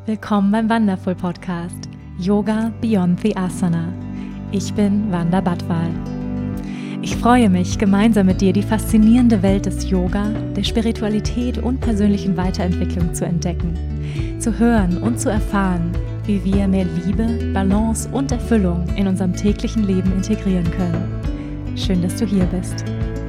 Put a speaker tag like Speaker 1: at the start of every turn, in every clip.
Speaker 1: Willkommen beim Wonderful Podcast Yoga Beyond the Asana. Ich bin Wanda Badwal. Ich freue mich, gemeinsam mit dir die faszinierende Welt des Yoga, der Spiritualität und persönlichen Weiterentwicklung zu entdecken, zu hören und zu erfahren, wie wir mehr Liebe, Balance und Erfüllung in unserem täglichen Leben integrieren können. Schön, dass du hier bist.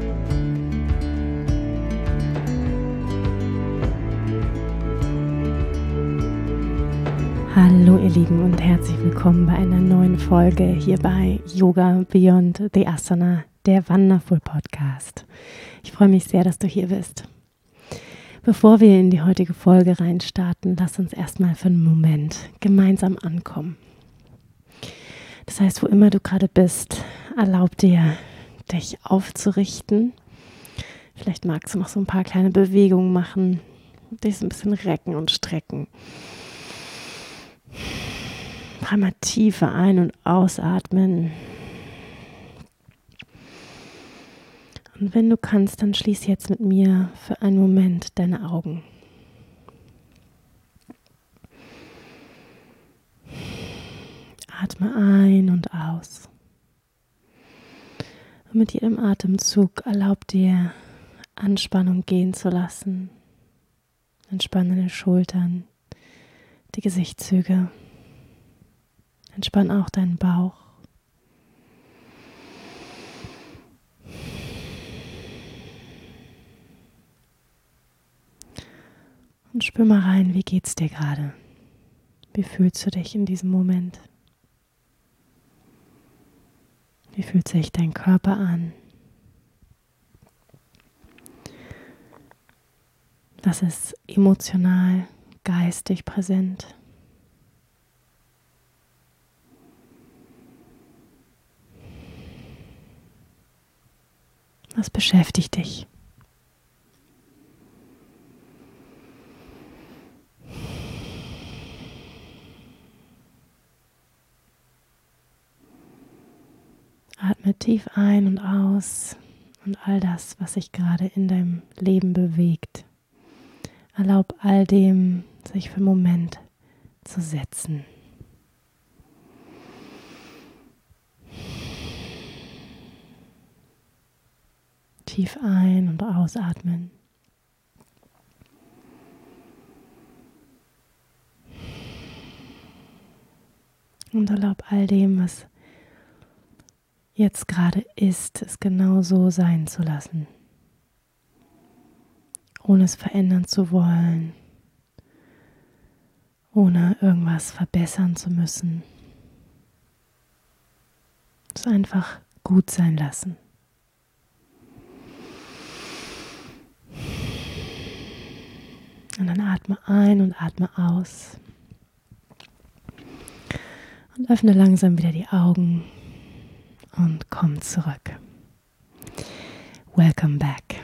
Speaker 1: Hallo ihr Lieben und herzlich willkommen bei einer neuen Folge hier bei Yoga Beyond the Asana, der Wonderful Podcast. Ich freue mich sehr, dass du hier bist. Bevor wir in die heutige Folge reinstarten, lass uns erstmal für einen Moment gemeinsam ankommen. Das heißt, wo immer du gerade bist, erlaub dir, dich aufzurichten. Vielleicht magst du noch so ein paar kleine Bewegungen machen, dich so ein bisschen recken und strecken. Einmal tiefer ein- und ausatmen. Und wenn du kannst, dann schließ jetzt mit mir für einen Moment deine Augen. Atme ein und aus. Und mit jedem Atemzug erlaub dir, Anspannung gehen zu lassen. Entspanne deine Schultern, die Gesichtszüge. Entspann auch deinen Bauch. Und spür mal rein, wie geht's dir gerade? Wie fühlst du dich in diesem Moment? Wie fühlt sich dein Körper an? Was ist emotional, geistig präsent? Was beschäftigt dich? Atme tief ein und aus und all das, was sich gerade in deinem Leben bewegt. Erlaub all dem, sich für einen Moment zu setzen. Tief ein- und ausatmen. Und erlaub all dem, was jetzt gerade ist, es genau so sein zu lassen. Ohne es verändern zu wollen. Ohne irgendwas verbessern zu müssen. Es einfach gut sein lassen. Und dann atme ein und atme aus. Und öffne langsam wieder die Augen und komm zurück. Welcome back.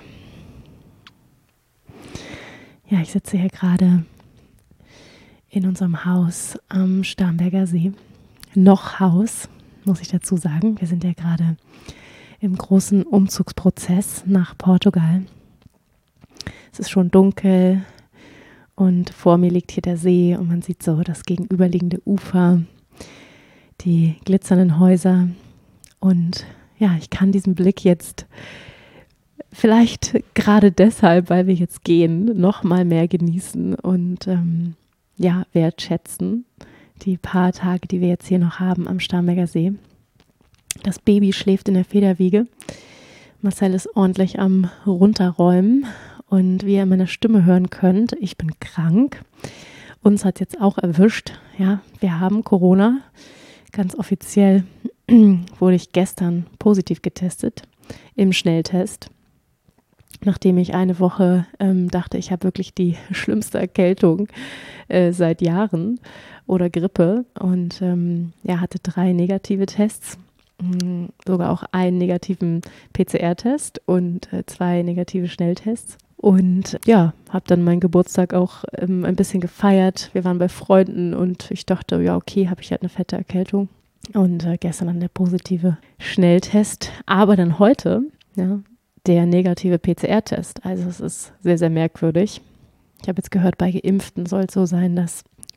Speaker 1: Ja, ich sitze hier gerade in unserem Haus am Starnberger See. Noch Haus, muss ich dazu sagen. Wir sind ja gerade im großen Umzugsprozess nach Portugal. Es ist schon dunkel. Und vor mir liegt hier der See und man sieht so das gegenüberliegende Ufer, die glitzernden Häuser. Und ja, ich kann diesen Blick jetzt vielleicht gerade deshalb, weil wir jetzt gehen, noch mal mehr genießen und wertschätzen. Die paar Tage, die wir jetzt hier noch haben am Starnberger See. Das Baby schläft in der Federwiege. Marcel ist ordentlich am Runterräumen. Und wie ihr in meiner Stimme hören könnt, ich bin krank. Uns hat es jetzt auch erwischt. Ja, wir haben Corona. Ganz offiziell wurde ich gestern positiv getestet im Schnelltest. Nachdem ich eine Woche dachte, ich habe wirklich die schlimmste Erkältung seit Jahren oder Grippe. Und hatte 3 negative Tests. Sogar auch einen negativen PCR-Test und 2 negative Schnelltests. Und ja, habe dann meinen Geburtstag auch ein bisschen gefeiert. Wir waren bei Freunden und ich dachte, ja okay, habe ich halt eine fette Erkältung. Und gestern dann der positive Schnelltest. Aber dann heute, ja, der negative PCR-Test. Also es ist sehr, sehr merkwürdig. Ich habe jetzt gehört, bei Geimpften soll es so sein, dass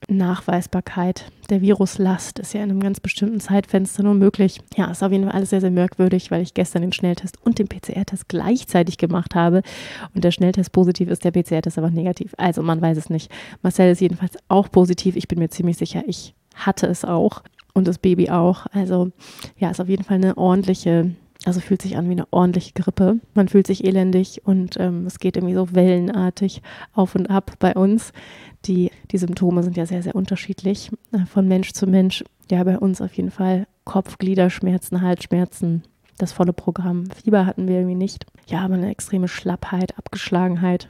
Speaker 1: Nachweisbarkeit der Viruslast ist ja in einem ganz bestimmten Zeitfenster nur möglich. Ja, ist auf jeden Fall alles sehr, sehr merkwürdig, weil ich gestern den Schnelltest und den PCR-Test gleichzeitig gemacht habe und der Schnelltest positiv ist, der PCR-Test aber negativ. Also man weiß es nicht. Marcel ist jedenfalls auch positiv. Ich bin mir ziemlich sicher, ich hatte es auch und das Baby auch. Also ja, ist auf jeden Fall eine ordentliche, also fühlt sich an wie eine ordentliche Grippe. Man fühlt sich elendig und es geht irgendwie so wellenartig auf und ab bei uns. Die Symptome sind ja sehr, sehr unterschiedlich von Mensch zu Mensch. Ja, bei uns auf jeden Fall Kopf-, Gliederschmerzen, Halsschmerzen, das volle Programm. Fieber hatten wir irgendwie nicht. Ja, aber eine extreme Schlappheit, Abgeschlagenheit.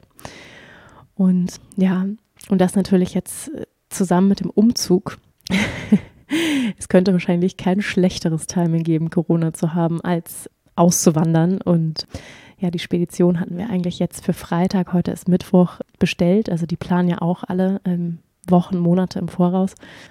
Speaker 1: Und ja, und das natürlich jetzt zusammen mit dem Umzug. Es könnte wahrscheinlich kein schlechteres Timing geben, Corona zu haben, als auszuwandern. Und ja, die Spedition hatten wir eigentlich jetzt für Freitag, heute ist Mittwoch, bestellt. Also die planen ja auch alle Wochen, Monate im Voraus.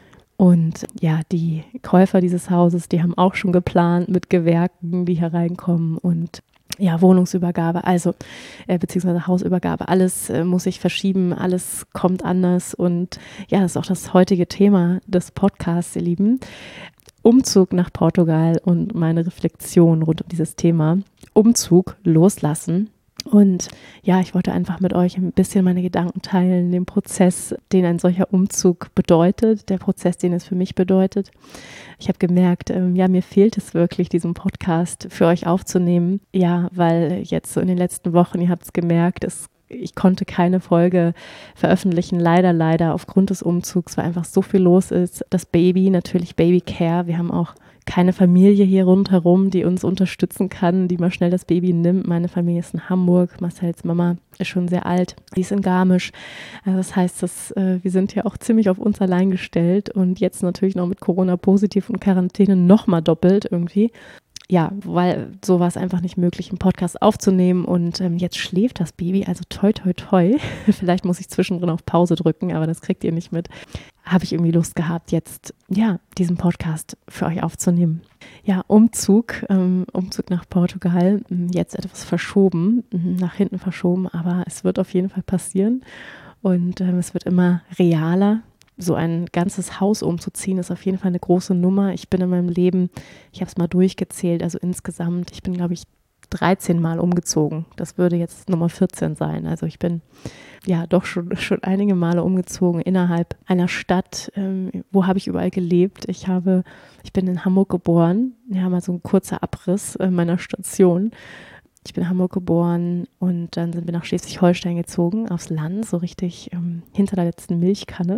Speaker 1: Und ja, die Käufer dieses Hauses, die haben auch schon geplant mit Gewerken, die hereinkommen und ja, Wohnungsübergabe, also beziehungsweise Hausübergabe, alles muss sich verschieben, alles kommt anders und ja, das ist auch das heutige Thema des Podcasts, ihr Lieben. Umzug nach Portugal und meine Reflexion rund um dieses Thema. Umzug, loslassen. Und ja, ich wollte einfach mit euch ein bisschen meine Gedanken teilen, den Prozess, den ein solcher Umzug bedeutet, der Prozess, den es für mich bedeutet. Ich habe gemerkt, ja, mir fehlt es wirklich, diesen Podcast für euch aufzunehmen. Ja, weil jetzt so in den letzten Wochen, ihr habt es gemerkt, ich konnte keine Folge veröffentlichen, leider aufgrund des Umzugs, weil einfach so viel los ist. Das Baby, natürlich Babycare. Wir haben auch keine Familie hier rundherum, die uns unterstützen kann, die mal schnell das Baby nimmt. Meine Familie ist in Hamburg, Marcels Mama ist schon sehr alt, die ist in Garmisch. Also das heißt, wir sind ja auch ziemlich auf uns allein gestellt und jetzt natürlich noch mit Corona positiv und Quarantäne nochmal doppelt irgendwie. Ja, weil so war es einfach nicht möglich, einen Podcast aufzunehmen und jetzt schläft das Baby, also toi, toi, toi. Vielleicht muss ich zwischendrin auf Pause drücken, aber das kriegt ihr nicht mit. Habe ich irgendwie Lust gehabt, jetzt, ja, diesen Podcast für euch aufzunehmen. Ja, Umzug nach Portugal, jetzt etwas verschoben, nach hinten verschoben, aber es wird auf jeden Fall passieren und es wird immer realer. So ein ganzes Haus umzuziehen, ist auf jeden Fall eine große Nummer. Ich bin in meinem Leben, ich habe es mal durchgezählt, also insgesamt, ich bin, glaube ich, 13 Mal umgezogen. Das würde jetzt Nummer 14 sein. Also ich bin ja doch schon einige Male umgezogen innerhalb einer Stadt. Wo habe ich überall gelebt? Ich bin in Hamburg geboren. Ja, mal so ein kurzer Abriss meiner Station. Ich bin in Hamburg geboren und dann sind wir nach Schleswig-Holstein gezogen, aufs Land, so richtig hinter der letzten Milchkanne.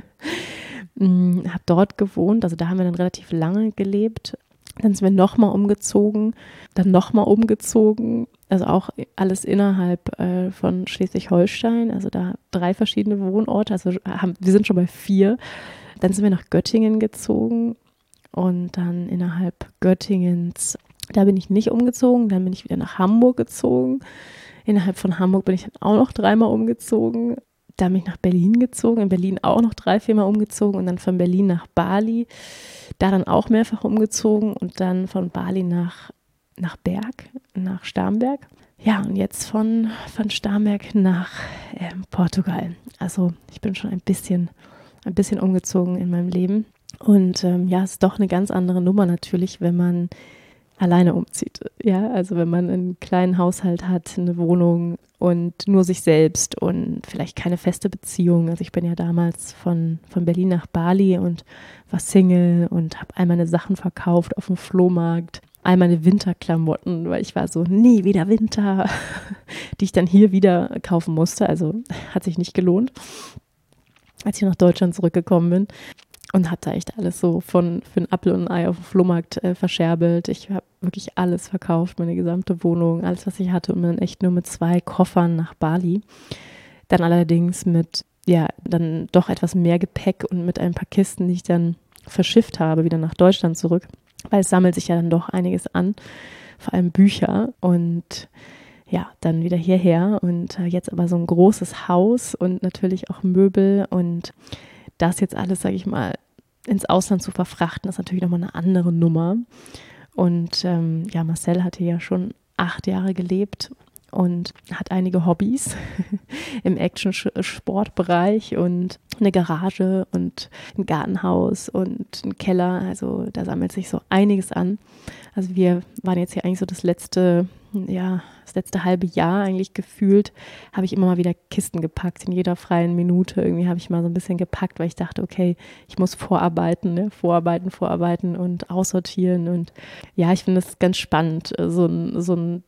Speaker 1: Habe dort gewohnt, also da haben wir dann relativ lange gelebt. Dann sind wir nochmal umgezogen, also auch alles innerhalb von Schleswig-Holstein, also da 3 verschiedene Wohnorte, also wir sind schon bei 4. Dann sind wir nach Göttingen gezogen und dann innerhalb Göttingens, da bin ich nicht umgezogen, dann bin ich wieder nach Hamburg gezogen. Innerhalb von Hamburg bin ich dann auch noch 3 Mal umgezogen. Dann bin ich nach Berlin gezogen, in Berlin auch noch 3, 4 Mal umgezogen und dann von Berlin nach Bali, da dann auch mehrfach umgezogen und dann von Bali nach Starnberg. Ja, und jetzt von Starnberg nach Portugal. Also ich bin schon ein bisschen umgezogen in meinem Leben. Und ja, es ist doch eine ganz andere Nummer natürlich, wenn man alleine umzieht. Ja, also wenn man einen kleinen Haushalt hat, eine Wohnung und nur sich selbst und vielleicht keine feste Beziehung. Also ich bin ja damals von Berlin nach Bali und war Single und habe all meine Sachen verkauft auf dem Flohmarkt. All meine Winterklamotten, weil ich war so, nie wieder Winter, die ich dann hier wieder kaufen musste. Also hat sich nicht gelohnt, als ich nach Deutschland zurückgekommen bin. Und habe da echt alles so für einen Apfel und ein Ei auf dem Flohmarkt verscherbelt. Ich habe wirklich alles verkauft, meine gesamte Wohnung, alles, was ich hatte. Und dann echt nur mit 2 Koffern nach Bali. Dann allerdings mit, ja, dann doch etwas mehr Gepäck und mit ein paar Kisten, die ich dann verschifft habe, wieder nach Deutschland zurück. Weil es sammelt sich ja dann doch einiges an, vor allem Bücher. Und ja, dann wieder hierher. Und jetzt aber so ein großes Haus und natürlich auch Möbel und das jetzt alles, sage ich mal, ins Ausland zu verfrachten, ist natürlich nochmal eine andere Nummer. Und ja, Marcel hatte ja schon 8 Jahre gelebt und hat einige Hobbys im Action-Sportbereich und eine Garage und ein Gartenhaus und ein Keller. Also da sammelt sich so einiges an. Also wir waren jetzt hier eigentlich so das letzte halbe Jahr eigentlich gefühlt, habe ich immer mal wieder Kisten gepackt. In jeder freien Minute irgendwie habe ich mal so ein bisschen gepackt, weil ich dachte, okay, ich muss vorarbeiten und aussortieren. Und ja, ich finde es ganz spannend, so ein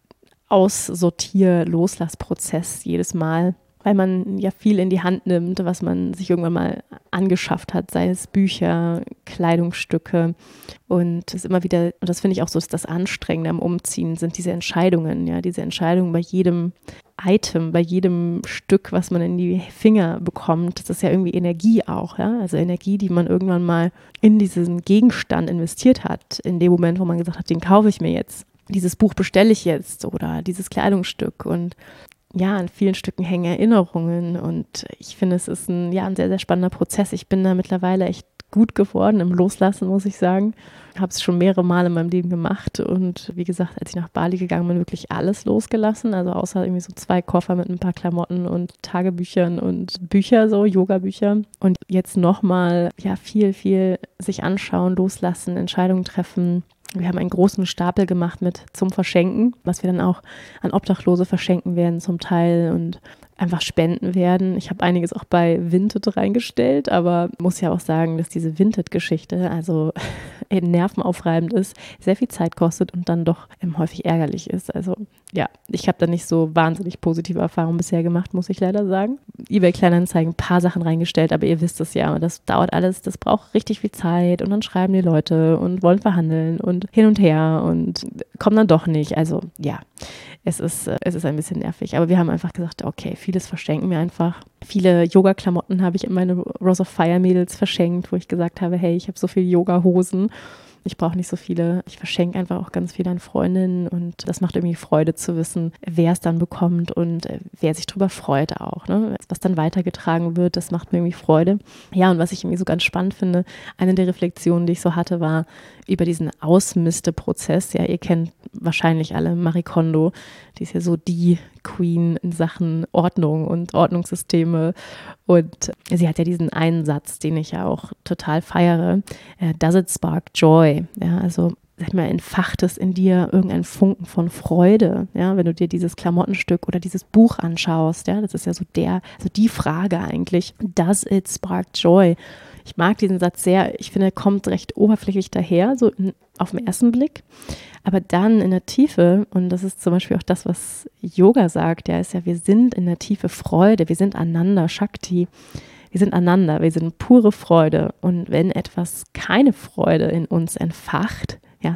Speaker 1: Aussortier-Loslassprozess jedes Mal, weil man ja viel in die Hand nimmt, was man sich irgendwann mal angeschafft hat, sei es Bücher, Kleidungsstücke. Und das immer wieder, und das finde ich auch so, ist das Anstrengende am Umziehen, sind diese Entscheidungen, ja, diese Entscheidungen bei jedem Item, bei jedem Stück, was man in die Finger bekommt. Das ist ja irgendwie Energie auch, ja, also Energie, die man irgendwann mal in diesen Gegenstand investiert hat, in dem Moment, wo man gesagt hat, den kaufe ich mir jetzt. Dieses Buch bestelle ich jetzt oder dieses Kleidungsstück. Und ja, an vielen Stücken hängen Erinnerungen und ich finde, es ist ein sehr, sehr spannender Prozess. Ich bin da mittlerweile echt gut geworden im Loslassen, muss ich sagen. Habe es schon mehrere Male in meinem Leben gemacht und wie gesagt, als ich nach Bali gegangen bin, wirklich alles losgelassen, also außer irgendwie so 2 Koffer mit ein paar Klamotten und Tagebüchern und Bücher, so Yoga-Bücher. Und jetzt nochmal, viel, viel sich anschauen, loslassen, Entscheidungen treffen. Wir haben einen großen Stapel gemacht zum Verschenken, was wir dann auch an Obdachlose verschenken werden zum Teil und einfach spenden werden. Ich habe einiges auch bei Vinted reingestellt, aber muss ja auch sagen, dass diese Vinted-Geschichte also nervenaufreibend ist, sehr viel Zeit kostet und dann doch häufig ärgerlich ist. Also ja, ich habe da nicht so wahnsinnig positive Erfahrungen bisher gemacht, muss ich leider sagen. eBay Kleinanzeigen, ein paar Sachen reingestellt, aber ihr wisst es ja, das dauert alles, das braucht richtig viel Zeit und dann schreiben die Leute und wollen verhandeln und hin und her und kommen dann doch nicht. Also ja, es ist ein bisschen nervig, aber wir haben einfach gesagt, okay, vieles verschenken wir einfach. Viele Yoga-Klamotten habe ich in meine Rose of Fire Mädels verschenkt, wo ich gesagt habe, hey, ich habe so viele Yoga-Hosen. Ich brauche nicht so viele. Ich verschenke einfach auch ganz viel an Freundinnen und das macht irgendwie Freude zu wissen, wer es dann bekommt und wer sich drüber freut auch. Ne? Was dann weitergetragen wird, das macht mir irgendwie Freude. Ja, und was ich irgendwie so ganz spannend finde, eine der Reflexionen, die ich so hatte, war über diesen Ausmisteprozess. Ja, ihr kennt wahrscheinlich alle Marie Kondo. Die ist ja so die Queen in Sachen Ordnung und Ordnungssysteme. Und sie hat ja diesen einen Satz, den ich ja auch total feiere. Does it spark joy? Ja, also sag mal, entfacht es in dir irgendeinen Funken von Freude, ja, wenn du dir dieses Klamottenstück oder dieses Buch anschaust, ja, das ist ja so die Frage eigentlich. Does it spark joy? Ich mag diesen Satz sehr, ich finde, er kommt recht oberflächlich daher, so auf den ersten Blick. Aber dann in der Tiefe, und das ist zum Beispiel auch das, was Yoga sagt, ja, ist ja, wir sind in der Tiefe Freude, wir sind Ananda, Shakti, wir sind Ananda, wir sind pure Freude. Und wenn etwas keine Freude in uns entfacht, ja,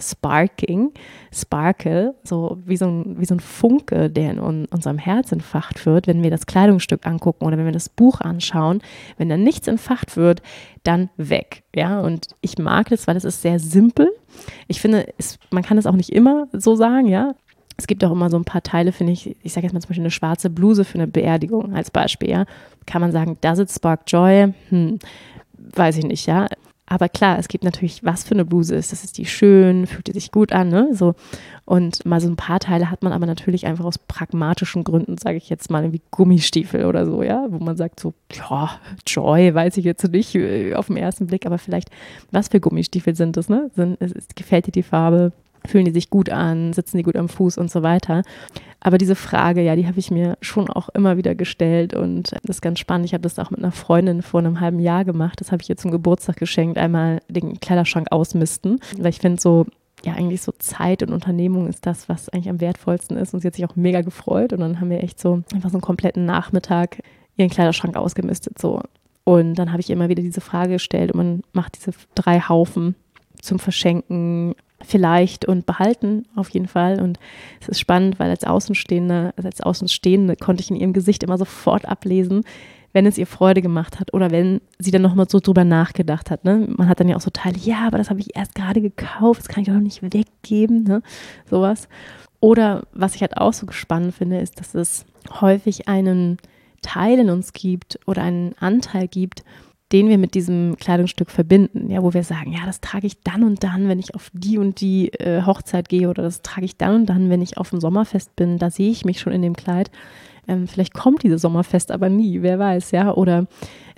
Speaker 1: Sparkle, so wie so ein Funke, der in unserem Herz entfacht wird, wenn wir das Kleidungsstück angucken oder wenn wir das Buch anschauen, wenn da nichts entfacht wird, dann weg, ja, und ich mag das, weil es ist sehr simpel. Ich finde, man kann es auch nicht immer so sagen, ja. Es gibt auch immer so ein paar Teile, finde ich sage jetzt mal zum Beispiel eine schwarze Bluse für eine Beerdigung als Beispiel, ja. Kann man sagen, does it spark joy? Weiß ich nicht, ja. Aber klar, es gibt natürlich, was für eine Bluse ist. Das ist die schön, fühlt die sich gut an, ne? So. Und mal so ein paar Teile hat man aber natürlich einfach aus pragmatischen Gründen, sage ich jetzt mal, wie Gummistiefel oder so, ja, wo man sagt so, ja, Joy, weiß ich jetzt nicht auf den ersten Blick, aber vielleicht, was für Gummistiefel sind das, ne? Gefällt dir die Farbe? Fühlen die sich gut an, sitzen die gut am Fuß und so weiter. Aber diese Frage, ja, die habe ich mir schon auch immer wieder gestellt und das ist ganz spannend. Ich habe das auch mit einer Freundin vor einem halben Jahr gemacht. Das habe ich ihr zum Geburtstag geschenkt, einmal den Kleiderschrank ausmisten, weil ich finde so, ja, eigentlich so Zeit und Unternehmung ist das, was eigentlich am wertvollsten ist und sie hat sich auch mega gefreut und dann haben wir echt so einfach so einen kompletten Nachmittag ihren Kleiderschrank ausgemistet so. Und dann habe ich ihr immer wieder diese Frage gestellt und man macht diese 3 Haufen zum Verschenken, vielleicht und behalten auf jeden Fall. Und es ist spannend, weil als Außenstehende konnte ich in ihrem Gesicht immer sofort ablesen, wenn es ihr Freude gemacht hat oder wenn sie dann nochmal so drüber nachgedacht hat. Ne? Man hat dann ja auch so Teile, ja, aber das habe ich erst gerade gekauft, das kann ich doch noch nicht weggeben, ne? Sowas. Oder was ich halt auch so spannend finde, ist, dass es häufig einen Teil in uns gibt oder einen Anteil gibt, den wir mit diesem Kleidungsstück verbinden, ja, wo wir sagen, ja, das trage ich dann und dann, wenn ich auf die und die Hochzeit gehe, oder das trage ich dann und dann, wenn ich auf dem Sommerfest bin, da sehe ich mich schon in dem Kleid. Vielleicht kommt dieses Sommerfest aber nie, wer weiß, ja, oder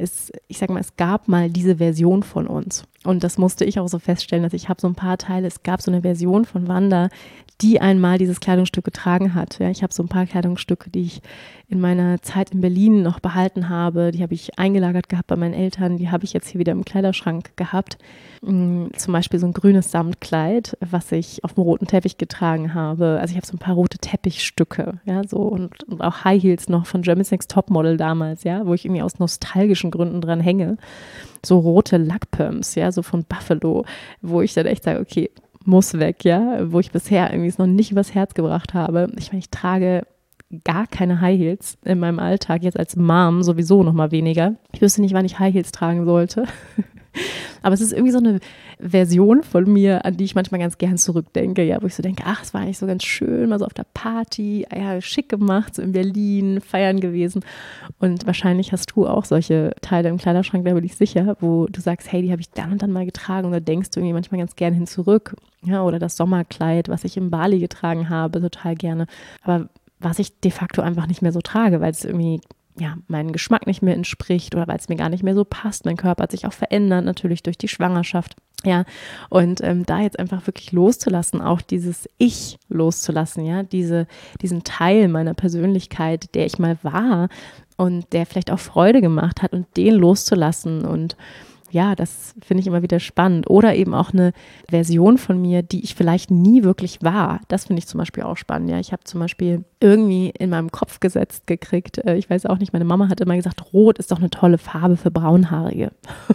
Speaker 1: ich sage mal, es gab mal diese Version von uns, und das musste ich auch so feststellen, dass ich habe so ein paar Teile, es gab so eine Version von Wanda, die einmal dieses Kleidungsstück getragen hat, ja, ich habe so ein paar Kleidungsstücke, die ich in meiner Zeit in Berlin noch behalten habe, die habe ich eingelagert gehabt bei meinen Eltern, die habe ich jetzt hier wieder im Kleiderschrank gehabt, zum Beispiel so ein grünes Samtkleid, was ich auf dem roten Teppich getragen habe, also ich habe so ein paar rote Teppichstücke, ja, so und auch High Heels noch von Germany's Next Topmodel damals, ja, wo ich irgendwie aus nostalgischen Gründen dran hänge, so rote Lackpumps, ja, so von Buffalo, wo ich dann echt sage, okay, muss weg, ja, wo ich bisher irgendwie es noch nicht übers Herz gebracht habe. Ich meine, ich trage gar keine High Heels in meinem Alltag, jetzt als Mom sowieso noch mal weniger. Ich wüsste nicht, wann ich High Heels tragen sollte. Aber es ist irgendwie so eine Version von mir, an die ich manchmal ganz gern zurückdenke, ja, wo ich so denke, ach, es war eigentlich so ganz schön, mal so auf der Party, ja, schick gemacht, so in Berlin, feiern gewesen. Und wahrscheinlich hast du auch solche Teile im Kleiderschrank, da bin ich sicher, wo du sagst, hey, die habe ich dann und dann mal getragen, und da denkst du irgendwie manchmal ganz gern hin zurück. Ja, oder das Sommerkleid, was ich in Bali getragen habe, total gerne. Aber was ich de facto einfach nicht mehr so trage, weil es irgendwie meinen Geschmack nicht mehr entspricht oder weil es mir gar nicht mehr so passt. Mein Körper hat sich auch verändert, natürlich durch die Schwangerschaft. Ja, und da jetzt einfach wirklich loszulassen, auch dieses Ich loszulassen, ja, diesen Teil meiner Persönlichkeit, der ich mal war und der vielleicht auch Freude gemacht hat, und den loszulassen, und ja, das finde ich immer wieder spannend. Oder eben auch eine Version von mir, die ich vielleicht nie wirklich war. Das finde ich zum Beispiel auch spannend. Ja, ich habe zum Beispiel irgendwie in meinem Kopf gesetzt gekriegt, ich weiß auch nicht, meine Mama hat immer gesagt, Rot ist doch eine tolle Farbe für Braunhaarige.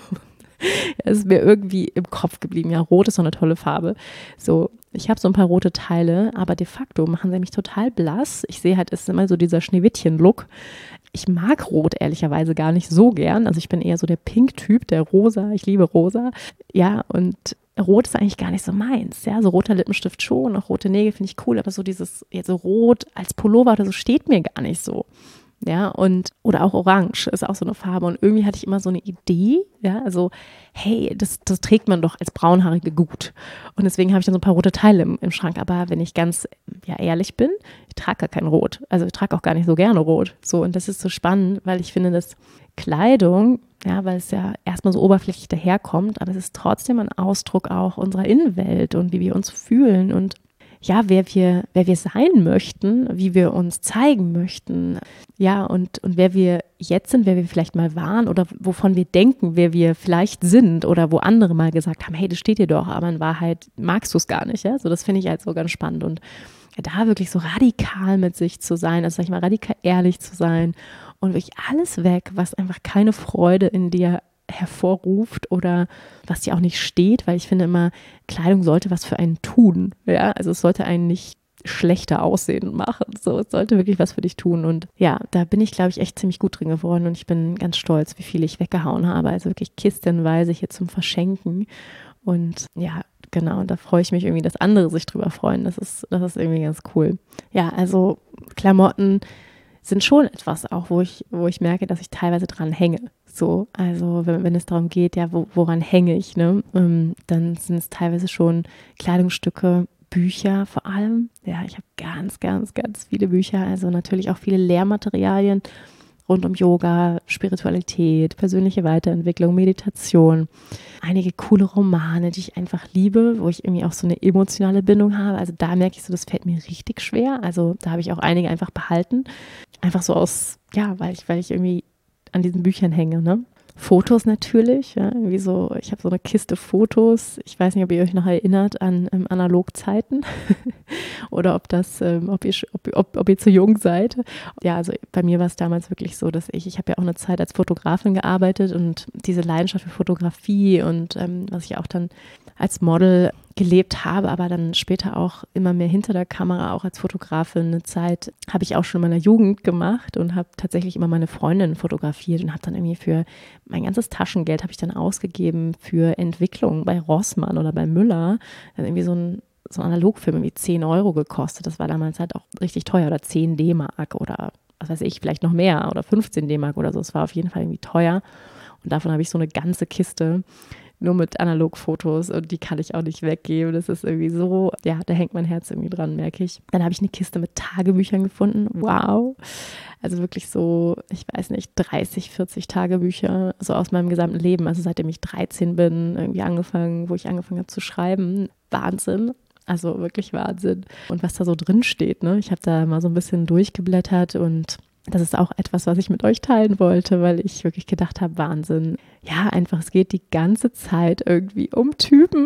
Speaker 1: Es ist mir irgendwie im Kopf geblieben. Ja, Rot ist doch eine tolle Farbe. So, ich habe so ein paar rote Teile, aber de facto machen sie mich total blass. Ich sehe halt, es ist immer so dieser Schneewittchen-Look. Ich mag Rot ehrlicherweise gar nicht so gern. Also ich bin eher so der Pink-Typ, der Rosa. Ich liebe Rosa. Ja, und Rot ist eigentlich gar nicht so meins. Ja, so roter Lippenstift schon, auch rote Nägel finde ich cool, aber so dieses, jetzt so Rot als Pullover oder so steht mir gar nicht so. Ja, oder auch Orange ist auch so eine Farbe, und irgendwie hatte ich immer so eine Idee, ja, also hey, das trägt man doch als Braunhaarige gut, und deswegen habe ich dann so ein paar rote Teile im Schrank, aber wenn ich ganz ehrlich bin, ich trage gar kein Rot, also ich trage auch gar nicht so gerne Rot, so, und das ist so spannend, weil ich finde, dass Kleidung, ja, weil es ja erstmal so oberflächlich daherkommt, aber es ist trotzdem ein Ausdruck auch unserer Innenwelt und wie wir uns fühlen und ja, wer wir sein möchten, wie wir uns zeigen möchten, ja, und wer wir jetzt sind, wer wir vielleicht mal waren oder wovon wir denken, wer wir vielleicht sind oder wo andere mal gesagt haben, hey, das steht dir doch, aber in Wahrheit magst du es gar nicht, ja, so das finde ich halt so ganz spannend und da wirklich so radikal mit sich zu sein, also sag ich mal, radikal ehrlich zu sein und wirklich alles weg, was einfach keine Freude in dir hervorruft oder was dir auch nicht steht, weil ich finde immer, Kleidung sollte was für einen tun, ja, also es sollte einen nicht schlechter aussehen machen, so, es sollte wirklich was für dich tun und ja, da bin ich, glaube ich, echt ziemlich gut drin geworden und ich bin ganz stolz, wie viel ich weggehauen habe, also wirklich kistenweise hier zum Verschenken und ja, genau, und da freue ich mich irgendwie, dass andere sich drüber freuen, das ist irgendwie ganz cool. Ja, also Klamotten sind schon etwas auch, wo ich merke, dass ich teilweise dran hänge. So, also wenn es darum geht, ja, woran hänge ich, ne? Dann sind es teilweise schon Kleidungsstücke, Bücher vor allem. Ja, ich habe ganz, ganz, ganz viele Bücher, also natürlich auch viele Lehrmaterialien rund um Yoga, Spiritualität, persönliche Weiterentwicklung, Meditation. Einige coole Romane, die ich einfach liebe, wo ich irgendwie auch so eine emotionale Bindung habe. Also da merke ich so, das fällt mir richtig schwer. Also da habe ich auch einige einfach behalten. Einfach so aus, ja, weil ich irgendwie an diesen Büchern hänge, ne? Fotos natürlich, ja, irgendwie so, ich habe so eine Kiste Fotos. Ich weiß nicht, ob ihr euch noch erinnert an Analogzeiten oder ob ihr zu jung seid. Ja, also bei mir war es damals wirklich so, dass ich habe ja auch eine Zeit als Fotografin gearbeitet und diese Leidenschaft für Fotografie und was ich auch dann als Model gelebt habe, aber dann später auch immer mehr hinter der Kamera, auch als Fotografin. Eine Zeit habe ich auch schon in meiner Jugend gemacht und habe tatsächlich immer meine Freundinnen fotografiert und habe dann irgendwie für mein ganzes Taschengeld habe ich dann ausgegeben für Entwicklung bei Rossmann oder bei Müller. Dann irgendwie so ein Analogfilm irgendwie 10 € gekostet. Das war damals halt auch richtig teuer oder 10 D-Mark oder was weiß ich, vielleicht noch mehr oder 15 D-Mark oder so. Es war auf jeden Fall irgendwie teuer. Und davon habe ich so eine ganze Kiste nur mit Analogfotos und die kann ich auch nicht weggeben. Das ist irgendwie so, ja, da hängt mein Herz irgendwie dran, merke ich. Dann habe ich eine Kiste mit Tagebüchern gefunden. Wow. Also wirklich so, ich weiß nicht, 30, 40 Tagebücher, so aus meinem gesamten Leben. Also seitdem ich 13 bin, irgendwie wo ich angefangen habe zu schreiben. Wahnsinn. Also wirklich Wahnsinn. Und was da so drin steht, ne? Ich habe da mal so ein bisschen durchgeblättert und das ist auch etwas, was ich mit euch teilen wollte, weil ich wirklich gedacht habe, Wahnsinn. Ja, einfach, es geht die ganze Zeit irgendwie um Typen.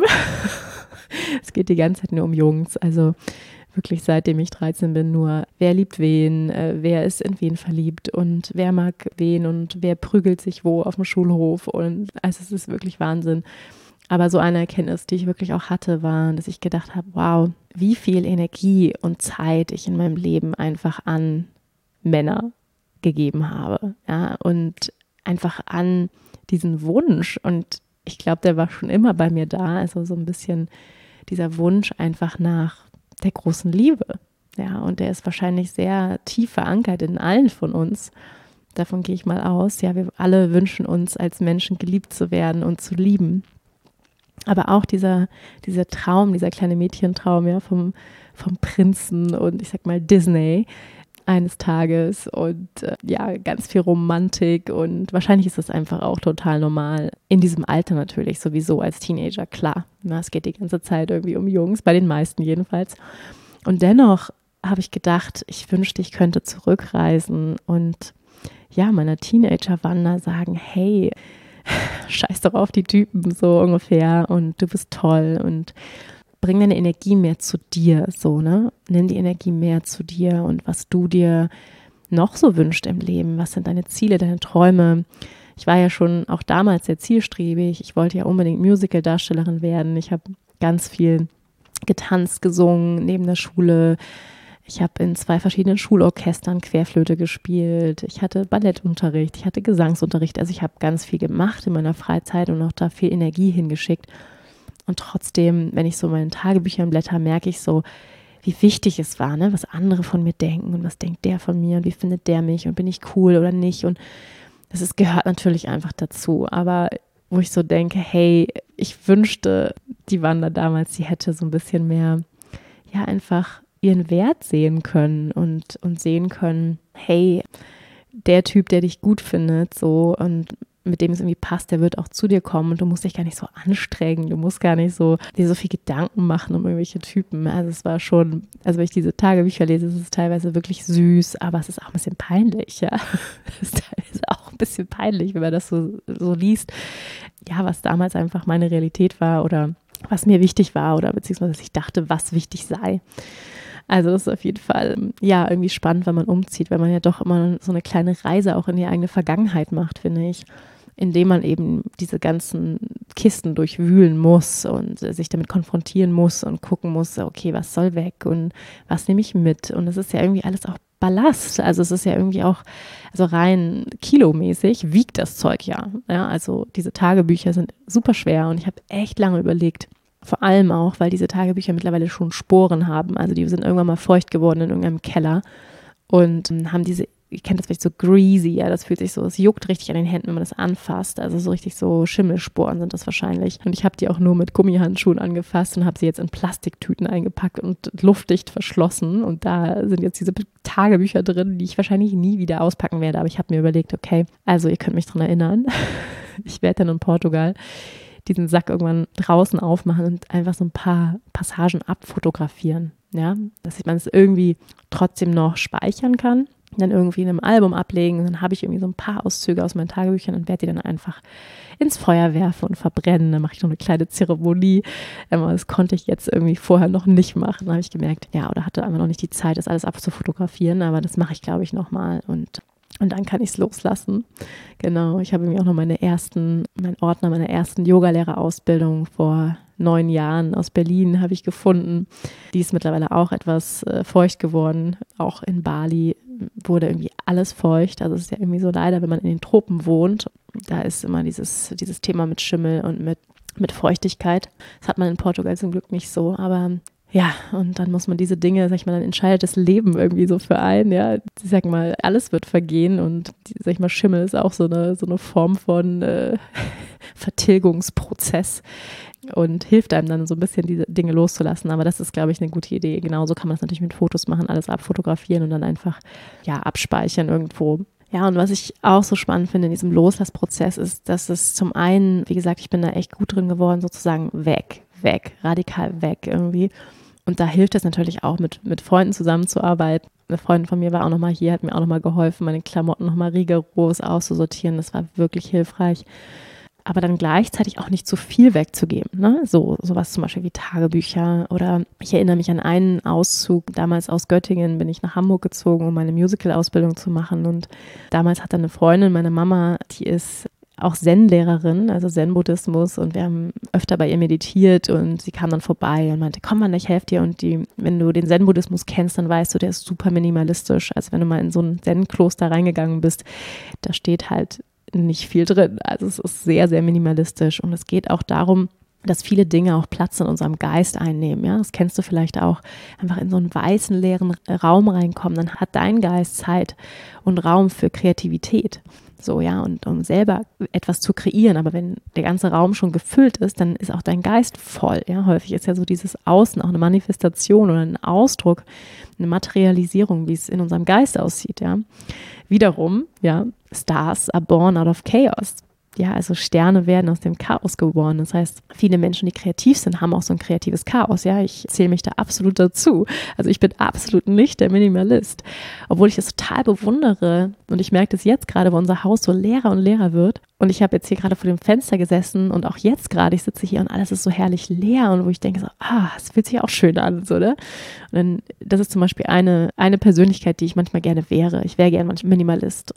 Speaker 1: Es geht die ganze Zeit nur um Jungs. Also wirklich seitdem ich 13 bin, nur wer liebt wen, wer ist in wen verliebt und wer mag wen und wer prügelt sich wo auf dem Schulhof. Und also es ist wirklich Wahnsinn. Aber so eine Erkenntnis, die ich wirklich auch hatte, war, dass ich gedacht habe, wow, wie viel Energie und Zeit ich in meinem Leben einfach an Männer gegeben habe, ja, und einfach an diesen Wunsch, und ich glaube, der war schon immer bei mir da, also so ein bisschen dieser Wunsch einfach nach der großen Liebe, ja, und der ist wahrscheinlich sehr tief verankert in allen von uns, davon gehe ich mal aus, ja, wir alle wünschen uns als Menschen geliebt zu werden und zu lieben, aber auch dieser Traum, dieser kleine Mädchentraum, ja, vom Prinzen und ich sag mal Disney, eines Tages und ja, ganz viel Romantik und wahrscheinlich ist das einfach auch total normal. In diesem Alter natürlich sowieso als Teenager, klar. Na, es geht die ganze Zeit irgendwie um Jungs, bei den meisten jedenfalls. Und dennoch habe ich gedacht, ich wünschte, ich könnte zurückreisen und ja, meiner Teenager-Wander sagen, hey, scheiß doch auf die Typen so ungefähr und du bist toll und bring deine Energie mehr zu dir, so, ne? Nimm die Energie mehr zu dir und was du dir noch so wünschst im Leben. Was sind deine Ziele, deine Träume? Ich war ja schon auch damals sehr zielstrebig. Ich wollte ja unbedingt Musical-Darstellerin werden. Ich habe ganz viel getanzt, gesungen neben der Schule. Ich habe in 2 verschiedenen Schulorchestern Querflöte gespielt. Ich hatte Ballettunterricht, ich hatte Gesangsunterricht. Also ich habe ganz viel gemacht in meiner Freizeit und auch da viel Energie hingeschickt. Und trotzdem, wenn ich so meinen Tagebüchern blätter, merke ich so, wie wichtig es war, ne? Was andere von mir denken und was denkt der von mir und wie findet der mich und bin ich cool oder nicht. Und gehört natürlich einfach dazu. Aber wo ich so denke, hey, ich wünschte, die Wanda damals, die hätte so ein bisschen mehr, ja, einfach ihren Wert sehen können und sehen können, hey, der Typ, der dich gut findet, so und mit dem es irgendwie passt, der wird auch zu dir kommen und du musst dich gar nicht so anstrengen, du musst gar nicht so dir so viel Gedanken machen um irgendwelche Typen. Also es war schon, also wenn ich diese Tagebücher lese, ist es teilweise wirklich süß, aber es ist auch ein bisschen peinlich, ja. Es ist teilweise auch ein bisschen peinlich, wenn man das so liest. Ja, was damals einfach meine Realität war oder was mir wichtig war oder beziehungsweise was ich dachte, was wichtig sei. Also das ist auf jeden Fall, ja, irgendwie spannend, wenn man umzieht, weil man ja doch immer so eine kleine Reise auch in die eigene Vergangenheit macht, finde ich, indem man eben diese ganzen Kisten durchwühlen muss und sich damit konfrontieren muss und gucken muss, okay, was soll weg und was nehme ich mit? Und es ist ja irgendwie alles auch Ballast. Also es ist ja irgendwie auch, also rein kilomäßig wiegt das Zeug ja. Ja, also diese Tagebücher sind super schwer und ich habe echt lange überlegt, vor allem auch, weil diese Tagebücher mittlerweile schon Sporen haben. Also die sind irgendwann mal feucht geworden in irgendeinem Keller und haben diese, ich kenne das vielleicht so greasy, ja, das fühlt sich so, es juckt richtig an den Händen, wenn man das anfasst. Also so richtig so Schimmelsporen sind das wahrscheinlich. Und ich habe die auch nur mit Gummihandschuhen angefasst und habe sie jetzt in Plastiktüten eingepackt und luftdicht verschlossen. Und da sind jetzt diese Tagebücher drin, die ich wahrscheinlich nie wieder auspacken werde. Aber ich habe mir überlegt, okay, also ihr könnt mich dran erinnern. Ich werde dann in Portugal diesen Sack irgendwann draußen aufmachen und einfach so ein paar Passagen abfotografieren, ja, dass man es irgendwie trotzdem noch speichern kann, dann irgendwie in einem Album ablegen und dann habe ich irgendwie so ein paar Auszüge aus meinen Tagebüchern und werde die dann einfach ins Feuer werfen und verbrennen, dann mache ich noch eine kleine Zeremonie, aber das konnte ich jetzt irgendwie vorher noch nicht machen, dann habe ich gemerkt, ja, oder hatte einfach noch nicht die Zeit, das alles abzufotografieren, aber das mache ich, glaube ich, nochmal und dann kann ich es loslassen. Genau, ich habe mir auch noch meinen Ordner meiner ersten Yogalehrerausbildung vor 9 Jahren aus Berlin habe ich gefunden. Die ist mittlerweile auch etwas feucht geworden. Auch in Bali wurde irgendwie alles feucht. Also es ist ja irgendwie so leider, wenn man in den Tropen wohnt, da ist immer dieses Thema mit Schimmel und mit Feuchtigkeit. Das hat man in Portugal zum Glück nicht so, aber Ja, und dann muss man diese Dinge, sag ich mal, dann entscheidet das Leben irgendwie so für einen, ja. Ich sag mal, alles wird vergehen und, sag ich mal, Schimmel ist auch so eine Form von Vertilgungsprozess und hilft einem dann so ein bisschen diese Dinge loszulassen. Aber das ist, glaube ich, eine gute Idee. Genauso kann man das natürlich mit Fotos machen, alles abfotografieren und dann einfach, ja, abspeichern irgendwo. Ja, und was ich auch so spannend finde in diesem Loslassprozess ist, dass es zum einen, wie gesagt, ich bin da echt gut drin geworden, sozusagen weg, radikal weg irgendwie. Und da hilft es natürlich auch, mit Freunden zusammenzuarbeiten. Eine Freundin von mir war auch nochmal hier, hat mir auch nochmal geholfen, meine Klamotten nochmal rigoros auszusortieren. Das war wirklich hilfreich. Aber dann gleichzeitig auch nicht zu viel wegzugeben. Ne? Sowas zum Beispiel wie Tagebücher oder ich erinnere mich an einen Auszug, damals aus Göttingen bin ich nach Hamburg gezogen, um meine Musical-Ausbildung zu machen und damals hat dann eine Freundin, meine Mama, die ist auch Zen-Lehrerin, also Zen-Buddhismus und wir haben öfter bei ihr meditiert und sie kam dann vorbei und meinte, komm mal, ich helfe dir und wenn du den Zen-Buddhismus kennst, dann weißt du, der ist super minimalistisch. Also wenn du mal in so ein Zen-Kloster reingegangen bist, da steht halt nicht viel drin. Also es ist sehr, sehr minimalistisch und es geht auch darum, dass viele Dinge auch Platz in unserem Geist einnehmen. Ja? Das kennst du vielleicht auch. Einfach in so einen weißen, leeren Raum reinkommen, dann hat dein Geist Zeit und Raum für Kreativität. So, ja, und um selber etwas zu kreieren. Aber wenn der ganze Raum schon gefüllt ist, dann ist auch dein Geist voll. Ja? Häufig ist ja so dieses Außen auch eine Manifestation oder ein Ausdruck, eine Materialisierung, wie es in unserem Geist aussieht. Ja? Wiederum, ja, Stars are born out of chaos. Ja, also Sterne werden aus dem Chaos geboren. Das heißt, viele Menschen, die kreativ sind, haben auch so ein kreatives Chaos. Ja, ich zähle mich da absolut dazu. Also ich bin absolut nicht der Minimalist. Obwohl ich das total bewundere und ich merke das jetzt gerade, wo unser Haus so leerer und leerer wird. Und ich habe jetzt hier gerade vor dem Fenster gesessen und auch jetzt gerade, ich sitze hier und alles ist so herrlich leer und wo ich denke so, es fühlt sich auch schön an, so, ne? Und dann, das ist zum Beispiel eine Persönlichkeit, die ich manchmal gerne wäre. Ich wäre gerne manchmal Minimalist.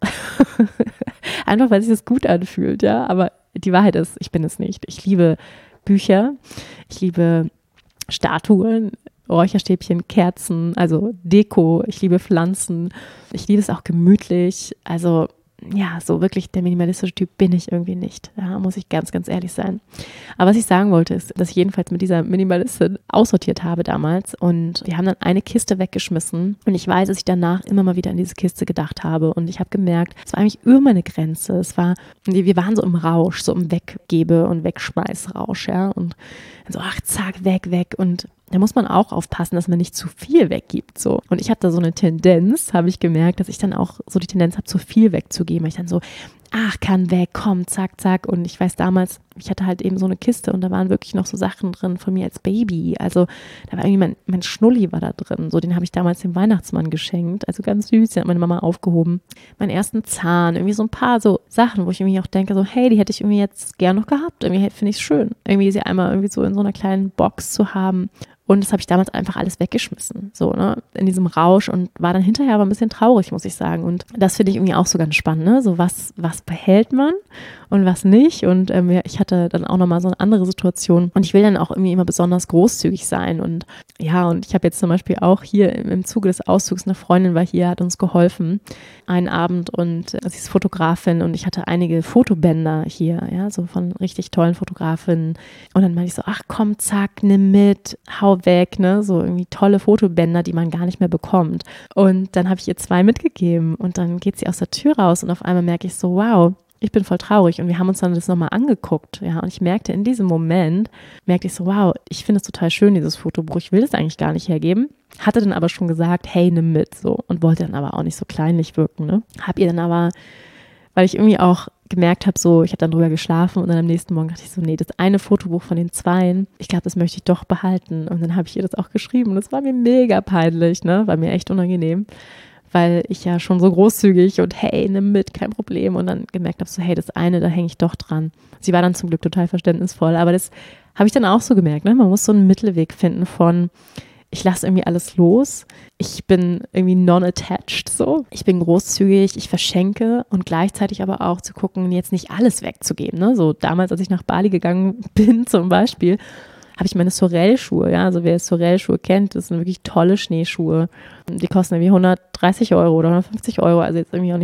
Speaker 1: Einfach, weil sich das gut anfühlt, ja. Aber die Wahrheit ist, ich bin es nicht. Ich liebe Bücher, ich liebe Statuen, Räucherstäbchen, Kerzen, also Deko, ich liebe Pflanzen, ich liebe es auch gemütlich, also ja, so wirklich der minimalistische Typ bin ich irgendwie nicht. Ja, muss ich ganz, ganz ehrlich sein. Aber was ich sagen wollte, ist, dass ich jedenfalls mit dieser Minimalistin aussortiert habe damals und wir haben dann eine Kiste weggeschmissen und ich weiß, dass ich danach immer mal wieder an diese Kiste gedacht habe und ich habe gemerkt, es war eigentlich über meine Grenze. Wir waren so im Rausch, so im Weggebe- und Wegschmeißrausch, ja, und so, zack, weg und da muss man auch aufpassen, dass man nicht zu viel weggibt. So. Und ich habe da so eine Tendenz, habe ich gemerkt, dass ich dann auch so die Tendenz habe, zu viel wegzugeben. Weil ich dann so, kann weg, komm, zack, zack. Und ich weiß damals, ich hatte halt eben so eine Kiste und da waren wirklich noch so Sachen drin von mir als Baby. Also da war irgendwie mein Schnulli war da drin. So, den habe ich damals dem Weihnachtsmann geschenkt. Also ganz süß, den hat meine Mama aufgehoben. Meinen ersten Zahn, irgendwie so ein paar so Sachen, wo ich irgendwie auch denke, so, hey, die hätte ich irgendwie jetzt gern noch gehabt. Irgendwie finde ich es schön, irgendwie sie einmal irgendwie so in so einer kleinen Box zu haben. Und das habe ich damals einfach alles weggeschmissen, so, ne, in diesem Rausch und war dann hinterher aber ein bisschen traurig, muss ich sagen. Und das finde ich irgendwie auch so ganz spannend, ne, so was behält man und was nicht. Und ich hatte dann auch nochmal so eine andere Situation und ich will dann auch irgendwie immer besonders großzügig sein. Und ja, und ich habe jetzt zum Beispiel auch hier im Zuge des Auszugs, eine Freundin war hier, hat uns geholfen, einen Abend und sie ist Fotografin und ich hatte einige Fotobänder hier, ja, so von richtig tollen Fotografinnen. Und dann meinte ich so, komm, zack, nimm mit, hau weg, ne, so irgendwie tolle Fotobänder, die man gar nicht mehr bekommt. Und dann habe ich ihr 2 mitgegeben und dann geht sie aus der Tür raus und auf einmal merke ich so, wow, ich bin voll traurig und wir haben uns dann das nochmal angeguckt, ja, und ich merkte in diesem Moment, so, wow, ich finde es total schön, dieses Fotobuch, ich will das eigentlich gar nicht hergeben, hatte dann aber schon gesagt, hey, nimm mit, so, und wollte dann aber auch nicht so kleinlich wirken, ne, hab ihr dann aber, weil ich irgendwie auch gemerkt habe, so, ich habe dann drüber geschlafen und dann am nächsten Morgen dachte ich so, nee, das eine Fotobuch von den 2, ich glaube, das möchte ich doch behalten. Und dann habe ich ihr das auch geschrieben und das war mir mega peinlich, ne, war mir echt unangenehm, weil ich ja schon so großzügig und hey, nimm mit, kein Problem und dann gemerkt habe, so, hey, das eine, da hänge ich doch dran. Sie war dann zum Glück total verständnisvoll, aber das habe ich dann auch so gemerkt, ne, man muss so einen Mittelweg finden von, ich lasse irgendwie alles los. Ich bin irgendwie non-attached so. Ich bin großzügig, ich verschenke und gleichzeitig aber auch zu gucken, jetzt nicht alles wegzugeben. Ne? So damals, als ich nach Bali gegangen bin zum Beispiel, habe ich meine Sorel-Schuhe. Ja? Also wer Sorel-Schuhe kennt, das sind wirklich tolle Schneeschuhe. Die kosten irgendwie 130 € oder 150 €. Also jetzt irgendwie auch nicht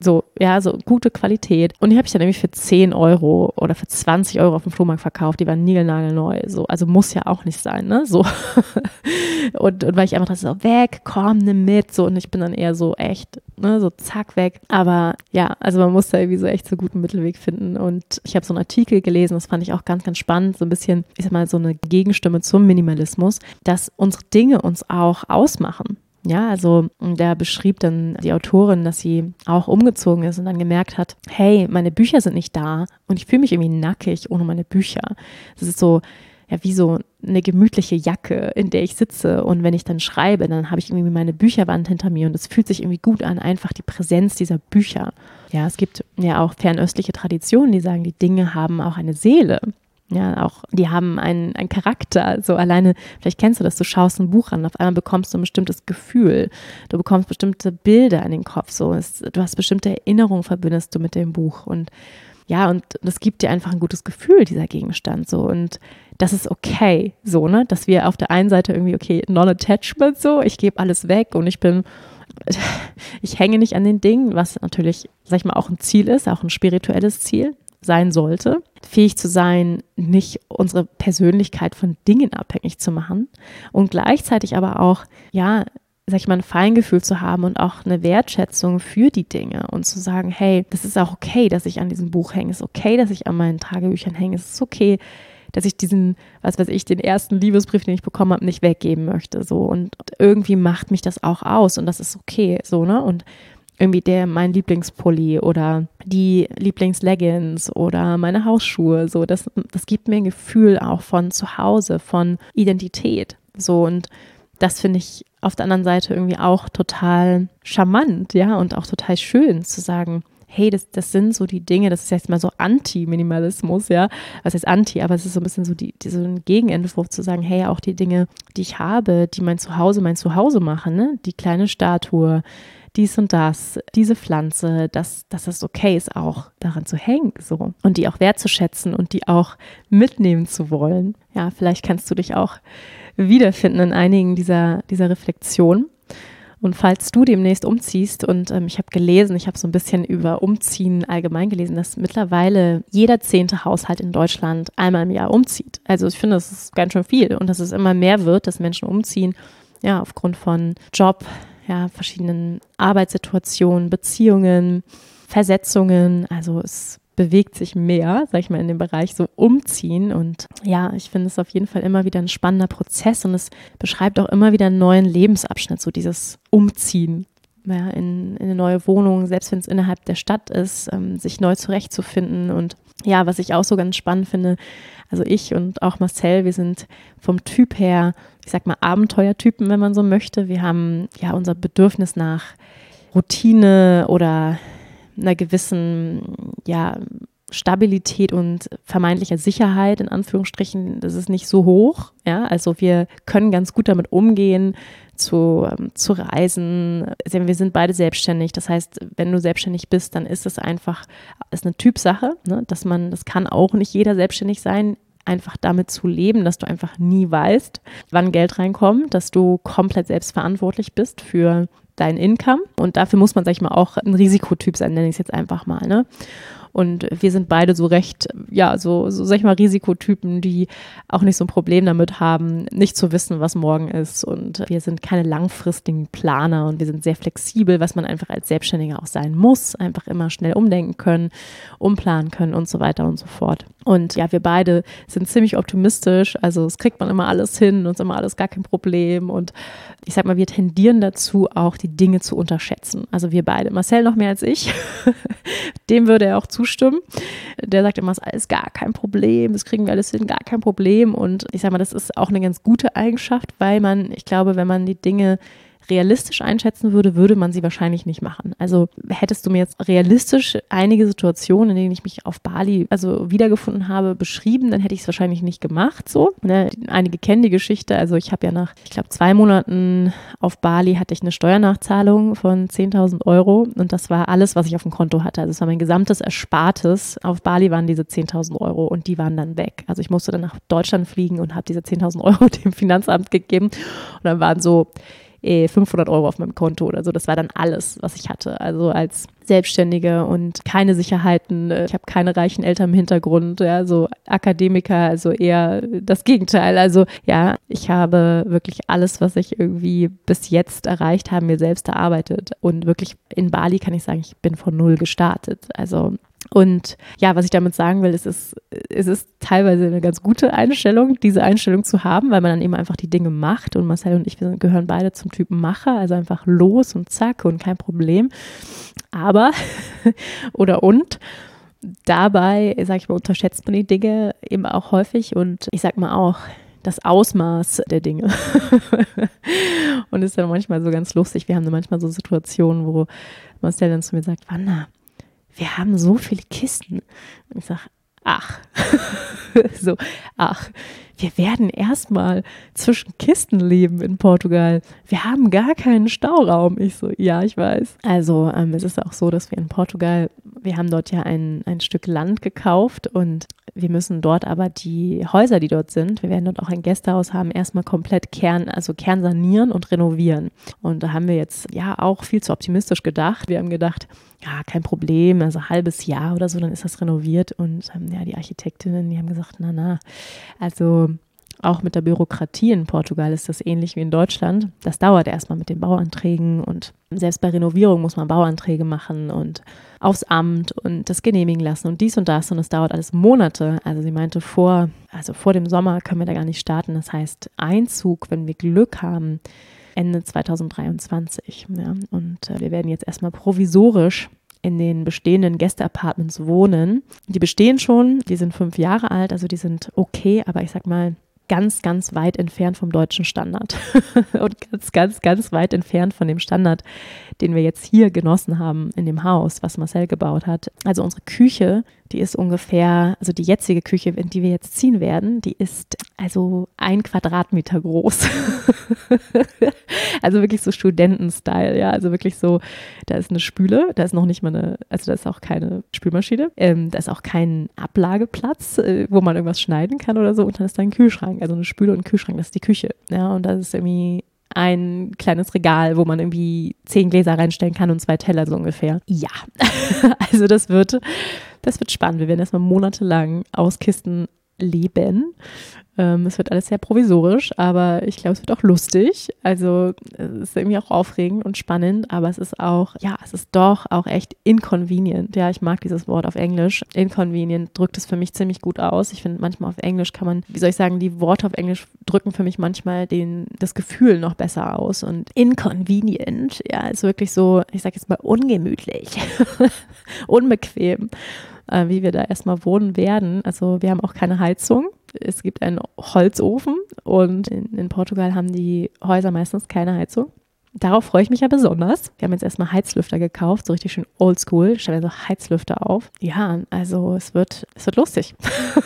Speaker 1: So, ja, so gute Qualität. Und die habe ich dann irgendwie für 10 Euro oder für 20 Euro auf dem Flohmarkt verkauft. Die waren niegelnagelneu. So, also muss ja auch nicht sein, ne? So. Und weil ich einfach dachte, so, weg, komm, nimm mit. So, und ich bin dann eher so echt, ne, so zack, weg. Aber ja, also man muss da irgendwie so echt so guten Mittelweg finden. Und ich habe so einen Artikel gelesen, das fand ich auch ganz, ganz spannend. So ein bisschen, ich sag mal, so eine Gegenstimme zum Minimalismus, dass unsere Dinge uns auch ausmachen. Ja, also da beschrieb dann die Autorin, dass sie auch umgezogen ist und dann gemerkt hat, hey, meine Bücher sind nicht da und ich fühle mich irgendwie nackig ohne meine Bücher. Das ist so, ja, wie so eine gemütliche Jacke, in der ich sitze und wenn ich dann schreibe, dann habe ich irgendwie meine Bücherwand hinter mir und es fühlt sich irgendwie gut an, einfach die Präsenz dieser Bücher. Ja, es gibt ja auch fernöstliche Traditionen, die sagen, die Dinge haben auch eine Seele. Ja, auch die haben einen Charakter, so alleine, vielleicht kennst du das, du schaust ein Buch an, auf einmal bekommst du ein bestimmtes Gefühl, du bekommst bestimmte Bilder in den Kopf, so, du hast bestimmte Erinnerungen, verbindest du mit dem Buch und ja, und das gibt dir einfach ein gutes Gefühl, dieser Gegenstand, so, und das ist okay, so, ne, dass wir auf der einen Seite irgendwie, okay, Non-Attachment, so, ich gebe alles weg und ich hänge nicht an den Dingen, was natürlich, sag ich mal, auch ein Ziel ist, auch ein spirituelles Ziel sein sollte, fähig zu sein, nicht unsere Persönlichkeit von Dingen abhängig zu machen und gleichzeitig aber auch, ja, sag ich mal, ein Feingefühl zu haben und auch eine Wertschätzung für die Dinge und zu sagen, hey, das ist auch okay, dass ich an diesem Buch hänge, es ist okay, dass ich an meinen Tagebüchern hänge, es ist okay, dass ich diesen, den ersten Liebesbrief, den ich bekommen habe, nicht weggeben möchte, so, und irgendwie macht mich das auch aus und das ist okay, so, ne, und irgendwie mein Lieblingspulli oder die Lieblingsleggings oder meine Hausschuhe, so, das gibt mir ein Gefühl auch von zu Hause, von Identität, so, und das finde ich auf der anderen Seite irgendwie auch total charmant, ja, und auch total schön zu sagen, hey, das sind so die Dinge, das ist jetzt mal so Anti-Minimalismus, ja, was heißt Anti, aber es ist so ein bisschen so so ein Gegenentwurf zu sagen, hey, auch die Dinge, die ich habe, die mein Zuhause machen, ne, die kleine Statue, dies und das, diese Pflanze, dass es okay ist, auch daran zu hängen, so, und die auch wertzuschätzen und die auch mitnehmen zu wollen. Ja, vielleicht kannst du dich auch wiederfinden in einigen dieser Reflexionen. Und falls du demnächst umziehst und ich habe so ein bisschen über Umziehen allgemein gelesen, dass mittlerweile jeder 10. Haushalt in Deutschland einmal im Jahr umzieht. Also ich finde, das ist ganz schön viel und dass es immer mehr wird, dass Menschen umziehen, ja, aufgrund von Job, ja, verschiedenen Arbeitssituationen, Beziehungen, Versetzungen, also es bewegt sich mehr, sag ich mal, in dem Bereich so Umziehen und ja, ich finde es auf jeden Fall immer wieder ein spannender Prozess und es beschreibt auch immer wieder einen neuen Lebensabschnitt, so dieses Umziehen, ja, in eine neue Wohnung, selbst wenn es innerhalb der Stadt ist, sich neu zurechtzufinden und ja, was ich auch so ganz spannend finde, also ich und auch Marcel, wir sind vom Typ her, ich sag mal Abenteuertypen, wenn man so möchte. Wir haben ja unser Bedürfnis nach Routine oder einer gewissen, ja, Stabilität und vermeintlicher Sicherheit, in Anführungsstrichen, das ist nicht so hoch. Ja, also wir können ganz gut damit umgehen, zu reisen. Wir sind beide selbstständig. Das heißt, wenn du selbstständig bist, dann ist es einfach, ist eine Typsache, ne? Das kann auch nicht jeder selbstständig sein, einfach damit zu leben, dass du einfach nie weißt, wann Geld reinkommt, dass du komplett selbstverantwortlich bist für dein Income. Und dafür muss man, sag ich mal, auch ein Risikotyp sein, nenne ich es jetzt einfach mal, ne? Und wir sind beide so recht, ja, so sag ich mal, Risikotypen, die auch nicht so ein Problem damit haben, nicht zu wissen, was morgen ist. Und wir sind keine langfristigen Planer und wir sind sehr flexibel, was man einfach als Selbstständiger auch sein muss. Einfach immer schnell umdenken können, umplanen können und so weiter und so fort. Und ja, wir beide sind ziemlich optimistisch. Also es kriegt man immer alles hin und es ist immer alles gar kein Problem. Und ich sag mal, wir tendieren dazu, auch die Dinge zu unterschätzen. Also wir beide. Marcel noch mehr als ich. Dem würde er auch zustimmen. Der sagt immer, es ist alles gar kein Problem, das kriegen wir alles hin, gar kein Problem. Und ich sag mal, das ist auch eine ganz gute Eigenschaft, weil ich glaube, wenn man die Dinge realistisch einschätzen würde, würde man sie wahrscheinlich nicht machen. Also hättest du mir jetzt realistisch einige Situationen, in denen ich mich auf Bali wiedergefunden habe, beschrieben, dann hätte ich es wahrscheinlich nicht gemacht. So, ne? Einige kennen die Geschichte. Also ich habe ja nach, 2 Monaten auf Bali hatte ich eine Steuernachzahlung von 10.000 Euro und das war alles, was ich auf dem Konto hatte. Also es war mein gesamtes Erspartes. Auf Bali waren diese 10.000 Euro und die waren dann weg. Also ich musste dann nach Deutschland fliegen und habe diese 10.000 Euro dem Finanzamt gegeben und dann waren so, 500 Euro auf meinem Konto oder so. Das war dann alles, was ich hatte. Also als Selbstständige und keine Sicherheiten. Ich habe keine reichen Eltern im Hintergrund, ja, so Akademiker, also eher das Gegenteil. Also ja, ich habe wirklich alles, was ich irgendwie bis jetzt erreicht habe, mir selbst erarbeitet. Und wirklich in Bali kann ich sagen, ich bin von null gestartet. Also und ja, was ich damit sagen will, es ist teilweise eine ganz gute Einstellung, diese Einstellung zu haben, weil man dann eben einfach die Dinge macht. Und Marcel und ich, wir gehören beide zum Typen Macher, also einfach los und zack und kein Problem. Aber, dabei, sage ich mal, unterschätzt man die Dinge eben auch häufig und ich sag mal auch, das Ausmaß der Dinge. Und ist dann manchmal so ganz lustig. Wir haben dann manchmal so Situationen, wo Marcel dann zu mir sagt, Wanda, wir haben so viele Kisten. Und ich sage, ach, wir werden erstmal zwischen Kisten leben in Portugal. Wir haben gar keinen Stauraum. Ich so, ja, ich weiß. Also es ist auch so, dass wir in Portugal, wir haben dort ja ein Stück Land gekauft und wir müssen dort aber die Häuser, die dort sind, wir werden dort auch ein Gästehaus haben, erstmal komplett kernsanieren und renovieren. Und da haben wir jetzt ja auch viel zu optimistisch gedacht. Wir haben gedacht, ja, kein Problem, also ein halbes Jahr oder so, dann ist das renoviert. Und ja, die Architektinnen, die haben gesagt, also auch mit der Bürokratie in Portugal ist das ähnlich wie in Deutschland. Das dauert erstmal mit den Bauanträgen und selbst bei Renovierung muss man Bauanträge machen und aufs Amt und das genehmigen lassen und dies und das und es dauert alles Monate. Also sie meinte, vor dem Sommer können wir da gar nicht starten. Das heißt, Einzug, wenn wir Glück haben, Ende 2023. Ja. Und wir werden jetzt erstmal provisorisch in den bestehenden Gästeapartments wohnen. Die bestehen schon, die sind 5 Jahre alt, also die sind okay, aber ich sag mal, ganz, ganz weit entfernt vom deutschen Standard und ganz, ganz, ganz weit entfernt von dem Standard, den wir jetzt hier genossen haben in dem Haus, was Marcel gebaut hat. Also unsere Küche, die ist ungefähr, also die jetzige Küche, in die wir jetzt ziehen werden, die ist also 1 Quadratmeter groß. Also wirklich so Studenten-Style, ja, also wirklich so, da ist eine Spüle, da ist noch nicht mal da ist auch keine Spülmaschine, da ist auch kein Ablageplatz, wo man irgendwas schneiden kann oder so und dann ist da ein Kühlschrank, also eine Spüle und ein Kühlschrank, das ist die Küche, ja, und das ist irgendwie ein kleines Regal, wo man irgendwie 10 Gläser reinstellen kann und 2 Teller so ungefähr. Ja, also das wird spannend. Wir werden erstmal monatelang aus Kisten leben. Es wird alles sehr provisorisch, aber ich glaube, es wird auch lustig. Also es ist irgendwie auch aufregend und spannend, aber es ist auch, ja, es ist doch auch echt inconvenient. Ja, ich mag dieses Wort auf Englisch. Inconvenient drückt es für mich ziemlich gut aus. Ich finde, manchmal auf Englisch kann man, wie soll ich sagen, die Worte auf Englisch drücken für mich manchmal das Gefühl noch besser aus. Und inconvenient, ja, ist wirklich so, ich sage jetzt mal ungemütlich, unbequem, wie wir da erstmal wohnen werden. Also wir haben auch keine Heizung. Es gibt einen Holzofen und in Portugal haben die Häuser meistens keine Heizung. Darauf freue ich mich ja besonders. Wir haben jetzt erstmal Heizlüfter gekauft, so richtig schön oldschool. Stellen wir so Heizlüfter auf. Ja, also es wird lustig.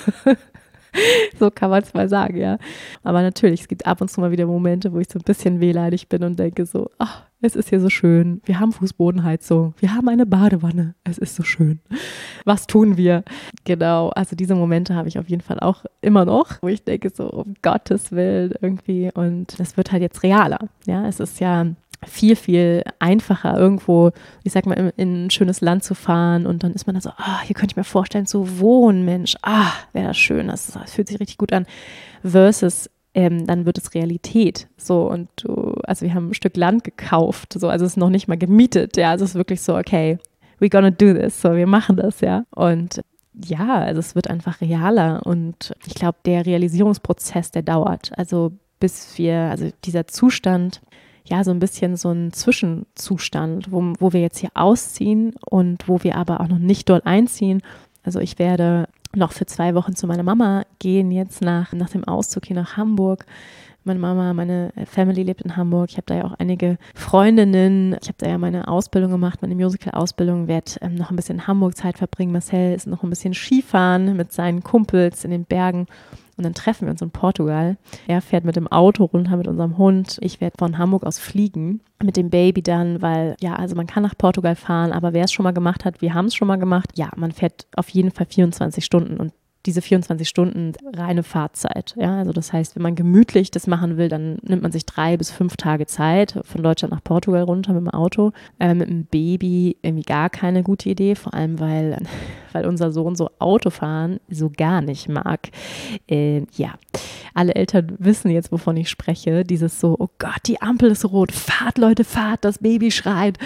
Speaker 1: So kann man es mal sagen, ja. Aber natürlich, es gibt ab und zu mal wieder Momente, wo ich so ein bisschen wehleidig bin und denke so, ach, es ist hier so schön. Wir haben Fußbodenheizung. Wir haben eine Badewanne. Es ist so schön. Was tun wir? Genau, also diese Momente habe ich auf jeden Fall auch immer noch, wo ich denke so, um Gottes Willen irgendwie. Und das wird halt jetzt realer. Ja, es ist ja viel, viel einfacher irgendwo, ich sag mal, in ein schönes Land zu fahren und dann ist man da so, hier könnte ich mir vorstellen zu wohnen, Mensch, wäre das schön, das fühlt sich richtig gut an, versus dann wird es Realität, so und also wir haben ein Stück Land gekauft, so, also es ist noch nicht mal gemietet, ja, also es ist wirklich so, okay, we're gonna do this, so, wir machen das, ja, und ja, also es wird einfach realer und ich glaube, der Realisierungsprozess, der dauert, also dieser Zustand, ja, so ein bisschen so ein Zwischenzustand, wo wir jetzt hier ausziehen und wo wir aber auch noch nicht dort einziehen. Also ich werde noch für 2 Wochen zu meiner Mama gehen, jetzt nach dem Auszug hier nach Hamburg. Meine Family lebt in Hamburg. Ich habe da ja auch einige Freundinnen. Ich habe da ja meine Ausbildung gemacht, meine Musical-Ausbildung. Werde noch ein bisschen in Hamburg Zeit verbringen. Marcel ist noch ein bisschen Skifahren mit seinen Kumpels in den Bergen. Und dann treffen wir uns in Portugal. Er fährt mit dem Auto runter mit unserem Hund. Ich werde von Hamburg aus fliegen mit dem Baby dann, weil ja, also man kann nach Portugal fahren, aber wer es schon mal gemacht hat, wir haben es schon mal gemacht. Ja, man fährt auf jeden Fall 24 Stunden und diese 24 Stunden reine Fahrzeit. Ja, also das heißt, wenn man gemütlich das machen will, dann nimmt man sich 3 bis 5 Tage Zeit von Deutschland nach Portugal runter mit dem Auto. Mit einem Baby irgendwie gar keine gute Idee, vor allem weil unser Sohn so Autofahren so gar nicht mag. Ja, alle Eltern wissen jetzt, wovon ich spreche. Dieses so, oh Gott, die Ampel ist rot, fahrt Leute, fahrt, das Baby schreit.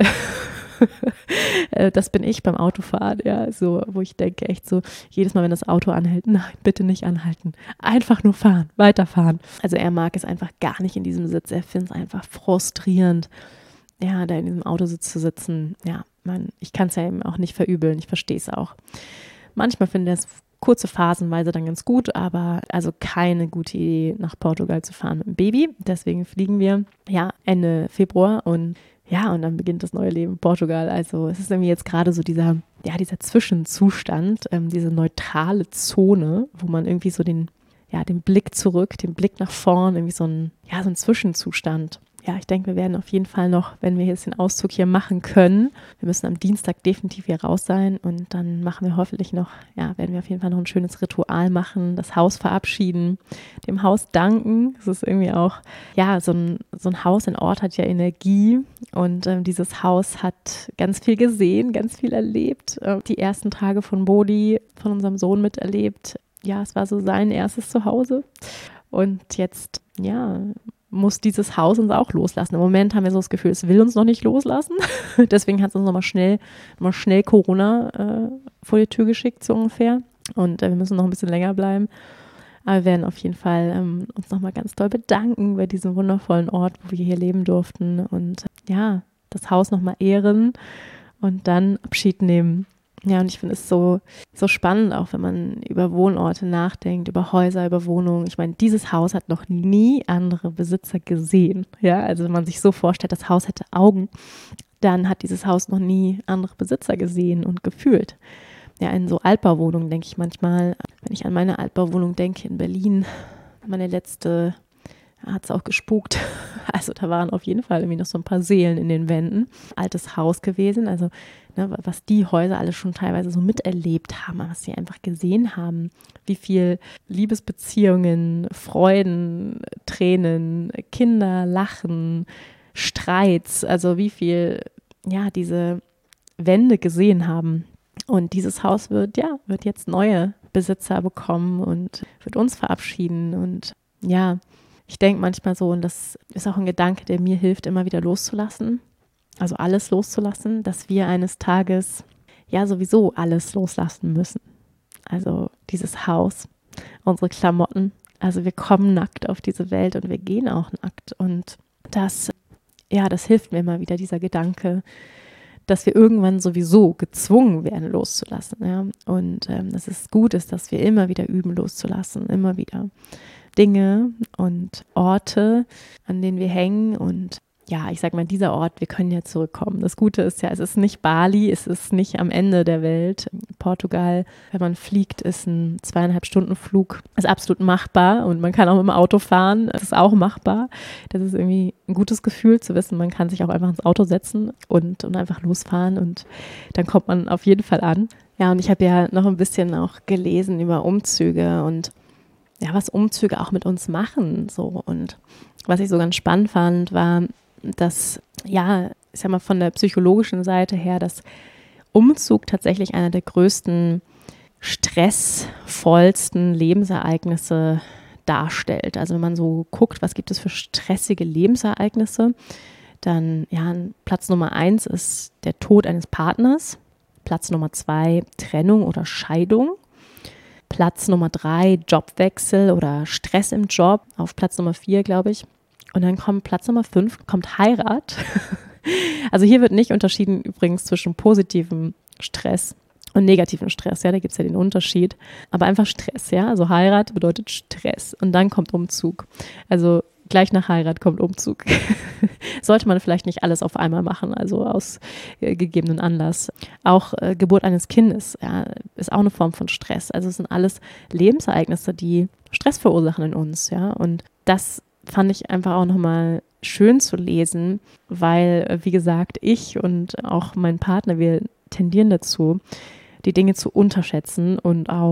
Speaker 1: Das bin ich beim Autofahren, ja, so, wo ich denke echt so, jedes Mal, wenn das Auto anhält, nein, bitte nicht anhalten, einfach nur fahren, weiterfahren. Also er mag es einfach gar nicht in diesem Sitz, er findet es einfach frustrierend, ja, da in diesem Autositz zu sitzen. Ja, ich kann es ja eben auch nicht verübeln, ich verstehe es auch. Manchmal finde ich es kurze phasenweise dann ganz gut, aber also keine gute Idee, nach Portugal zu fahren mit dem Baby. Deswegen fliegen wir ja Ende Februar und dann beginnt das neue Leben in Portugal. Also es ist irgendwie jetzt gerade so dieser Zwischenzustand, diese neutrale Zone, wo man irgendwie so den Blick zurück, den Blick nach vorn, irgendwie so ein Zwischenzustand. Ja, ich denke, wir werden auf jeden Fall noch, wenn wir jetzt den Auszug hier machen können, wir müssen am Dienstag definitiv hier raus sein und dann machen wir hoffentlich noch, werden wir auf jeden Fall noch ein schönes Ritual machen, das Haus verabschieden, dem Haus danken. Es ist irgendwie auch, so ein Haus, ein Ort hat ja Energie und dieses Haus hat ganz viel gesehen, ganz viel erlebt. Die ersten Tage von Bodhi, von unserem Sohn miterlebt. Ja, es war so sein erstes Zuhause und jetzt, muss dieses Haus uns auch loslassen. Im Moment haben wir so das Gefühl, es will uns noch nicht loslassen. Deswegen hat es uns nochmal schnell Corona vor die Tür geschickt, so ungefähr. Und wir müssen noch ein bisschen länger bleiben. Aber wir werden auf jeden Fall uns nochmal ganz doll bedanken bei diesem wundervollen Ort, wo wir hier leben durften. Und das Haus nochmal ehren und dann Abschied nehmen. Ja, und ich finde es so spannend, auch wenn man über Wohnorte nachdenkt, über Häuser, über Wohnungen. Ich meine, dieses Haus hat noch nie andere Besitzer gesehen. Ja, also wenn man sich so vorstellt, das Haus hätte Augen, dann hat dieses Haus noch nie andere Besitzer gesehen und gefühlt. Ja, in so Altbauwohnungen denke ich manchmal, wenn ich an meine Altbauwohnung denke in Berlin, meine letzte, hat es auch gespukt. Also da waren auf jeden Fall irgendwie noch so ein paar Seelen in den Wänden. Altes Haus gewesen, also was die Häuser alle schon teilweise so miterlebt haben, was sie einfach gesehen haben, wie viel Liebesbeziehungen, Freuden, Tränen, Kinder, Lachen, Streits, also wie viel diese Wände gesehen haben. Und dieses Haus wird jetzt neue Besitzer bekommen und wird uns verabschieden. Und ich denke manchmal so, und das ist auch ein Gedanke, der mir hilft, immer wieder loszulassen, also alles loszulassen, dass wir eines Tages sowieso alles loslassen müssen. Also dieses Haus, unsere Klamotten, also wir kommen nackt auf diese Welt und wir gehen auch nackt. Und das hilft mir immer wieder, dieser Gedanke, dass wir irgendwann sowieso gezwungen werden, loszulassen. Ja? Und dass es gut ist, dass wir immer wieder üben, loszulassen, immer wieder Dinge und Orte, an denen wir hängen. Und ich sag mal, dieser Ort, wir können ja zurückkommen. Das Gute ist es ist nicht Bali, es ist nicht am Ende der Welt. Portugal, wenn man fliegt, ist ein 2,5-Stunden-Flug, ist absolut machbar und man kann auch mit dem Auto fahren, das ist auch machbar. Das ist irgendwie ein gutes Gefühl zu wissen, man kann sich auch einfach ins Auto setzen und einfach losfahren und dann kommt man auf jeden Fall an. Ja, und ich habe ja noch ein bisschen auch gelesen über Umzüge und was Umzüge auch mit uns machen. So. Und was ich so ganz spannend fand, war, dass, ich sag mal von der psychologischen Seite her, dass Umzug tatsächlich einer der größten, stressvollsten Lebensereignisse darstellt. Also wenn man so guckt, was gibt es für stressige Lebensereignisse, dann Platz Nummer 1 ist der Tod eines Partners, Platz Nummer 2 Trennung oder Scheidung, Platz Nummer 3 Jobwechsel oder Stress im Job, auf Platz Nummer 4, glaube ich. Und dann kommt Platz Nummer 5, kommt Heirat. Also hier wird nicht unterschieden übrigens zwischen positivem Stress und negativen Stress. Da gibt es ja den Unterschied. Aber einfach Stress, also Heirat bedeutet Stress. Und dann kommt Umzug. Also gleich nach Heirat kommt Umzug. Sollte man vielleicht nicht alles auf einmal machen, also aus gegebenen Anlass. Auch Geburt eines Kindes ist auch eine Form von Stress. Also es sind alles Lebensereignisse, die Stress verursachen in uns. Und das fand ich einfach auch nochmal schön zu lesen, weil, wie gesagt, ich und auch mein Partner, wir tendieren dazu, die Dinge zu unterschätzen und auch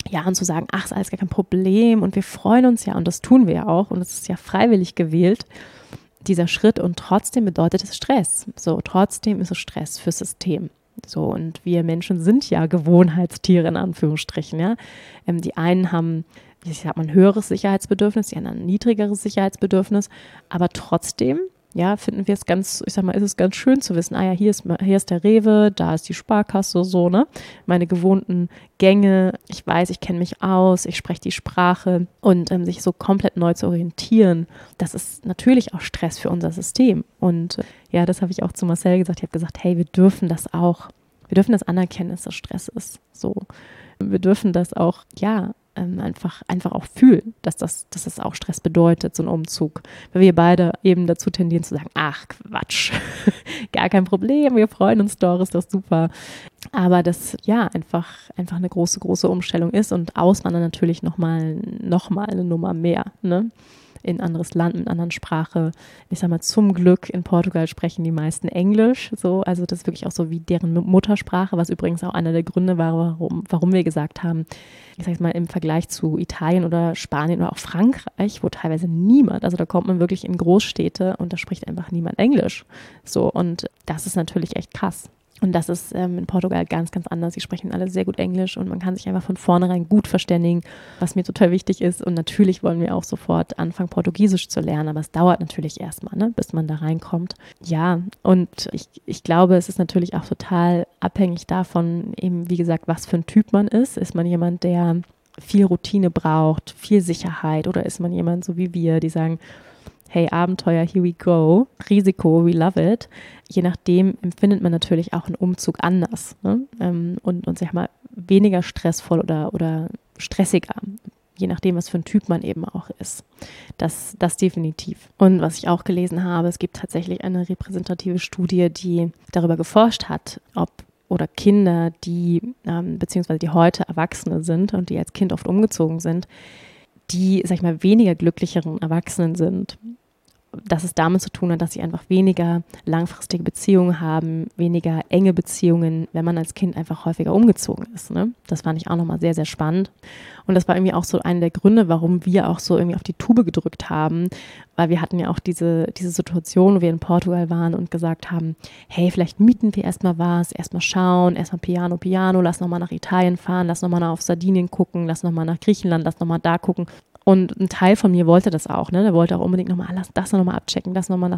Speaker 1: Ja, und zu sagen, ach, ist alles gar kein Problem und wir freuen uns ja und das tun wir ja auch und es ist ja freiwillig gewählt, dieser Schritt, und trotzdem bedeutet es Stress. So, trotzdem ist es Stress fürs System. So, und wir Menschen sind ja Gewohnheitstiere in Anführungsstrichen, ja. Die einen haben, ich sag mal, ein höheres Sicherheitsbedürfnis, die anderen ein niedrigeres Sicherheitsbedürfnis, aber trotzdem, ja, finden wir es ganz, ich sag mal, ist es ganz schön zu wissen, ja, hier ist der Rewe, da ist die Sparkasse, so, ne? Meine gewohnten Gänge, ich weiß, ich kenne mich aus, ich spreche die Sprache, und sich so komplett neu zu orientieren, das ist natürlich auch Stress für unser System. Und ja, das habe ich auch zu Marcel gesagt. Ich habe gesagt, hey, wir dürfen das anerkennen, dass das Stress ist. So, wir dürfen das auch, ja, einfach auch fühlen, dass das auch Stress bedeutet, so ein Umzug. Weil wir beide eben dazu tendieren zu sagen, ach Quatsch, gar kein Problem, wir freuen uns doch, ist doch super. Aber das ja einfach eine große, große Umstellung ist, und Auswandern natürlich nochmal eine Nummer mehr, ne? In ein anderes Land mit einer anderen Sprache. Ich sag mal, zum Glück in Portugal sprechen die meisten Englisch, so, also das ist wirklich auch so wie deren Muttersprache, was übrigens auch einer der Gründe war, warum wir gesagt haben, ich sag mal, im Vergleich zu Italien oder Spanien oder auch Frankreich, wo teilweise niemand, also da kommt man wirklich in Großstädte und da spricht einfach niemand Englisch. So, und das ist natürlich echt krass. Und das ist in Portugal ganz, ganz anders. Sie sprechen alle sehr gut Englisch und man kann sich einfach von vornherein gut verständigen, was mir total wichtig ist. Und natürlich wollen wir auch sofort anfangen, Portugiesisch zu lernen, aber es dauert natürlich erstmal, ne, bis man da reinkommt. Ja, und ich glaube, es ist natürlich auch total abhängig davon, eben wie gesagt, was für ein Typ man ist. Ist man jemand, der viel Routine braucht, viel Sicherheit, oder ist man jemand so wie wir, die sagen, hey, Abenteuer, here we go, Risiko, we love it. Je nachdem empfindet man natürlich auch einen Umzug anders, ne? Und sag mal, weniger stressvoll oder stressiger, je nachdem, was für ein Typ man eben auch ist. Das definitiv. Und was ich auch gelesen habe, es gibt tatsächlich eine repräsentative Studie, die darüber geforscht hat, ob oder Kinder, die beziehungsweise die heute Erwachsene sind und die als Kind oft umgezogen sind, die, sag ich mal, weniger glücklicheren Erwachsenen sind. Dass es damit zu tun hat, dass sie einfach weniger langfristige Beziehungen haben, weniger enge Beziehungen, wenn man als Kind einfach häufiger umgezogen ist, ne? Das fand ich auch nochmal sehr, sehr spannend. Und das war irgendwie auch so einer der Gründe, warum wir auch so irgendwie auf die Tube gedrückt haben, weil wir hatten ja auch diese Situation, wo wir in Portugal waren und gesagt haben, hey, vielleicht mieten wir erstmal was, erstmal schauen, erstmal Piano, lass nochmal nach Italien fahren, lass nochmal auf Sardinien gucken, lass nochmal nach Griechenland, lass nochmal da gucken. Und ein Teil von mir wollte das auch, ne? Der wollte auch unbedingt nochmal, lass das nochmal abchecken, lass mal,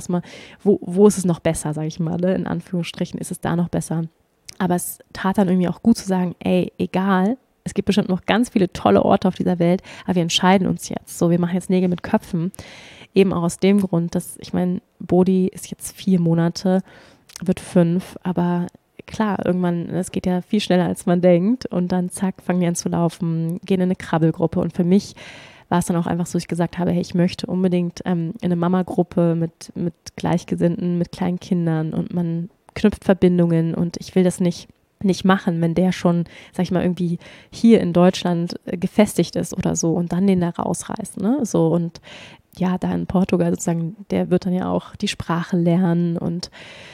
Speaker 1: wo ist es noch besser, sage ich mal, ne? In Anführungsstrichen ist es da noch besser. Aber es tat dann irgendwie auch gut zu sagen, ey, egal, es gibt bestimmt noch ganz viele tolle Orte auf dieser Welt, aber wir entscheiden uns jetzt. So, wir machen jetzt Nägel mit Köpfen. Eben auch aus dem Grund, dass, ich meine, Bodhi ist jetzt 4 Monate, wird 5, aber klar, irgendwann, es geht ja viel schneller, als man denkt. Und dann zack, fangen die an zu laufen, gehen in eine Krabbelgruppe. Und für mich war es dann auch einfach so, dass ich gesagt habe, hey, ich möchte unbedingt in eine Mama-Gruppe mit Gleichgesinnten, mit kleinen Kindern, und man knüpft Verbindungen, und ich will das nicht machen, wenn der schon, sag ich mal, irgendwie hier in Deutschland gefestigt ist oder so, und dann den da rausreißt, ne? So, und ja, da in Portugal sozusagen, der wird dann ja auch die Sprache lernen und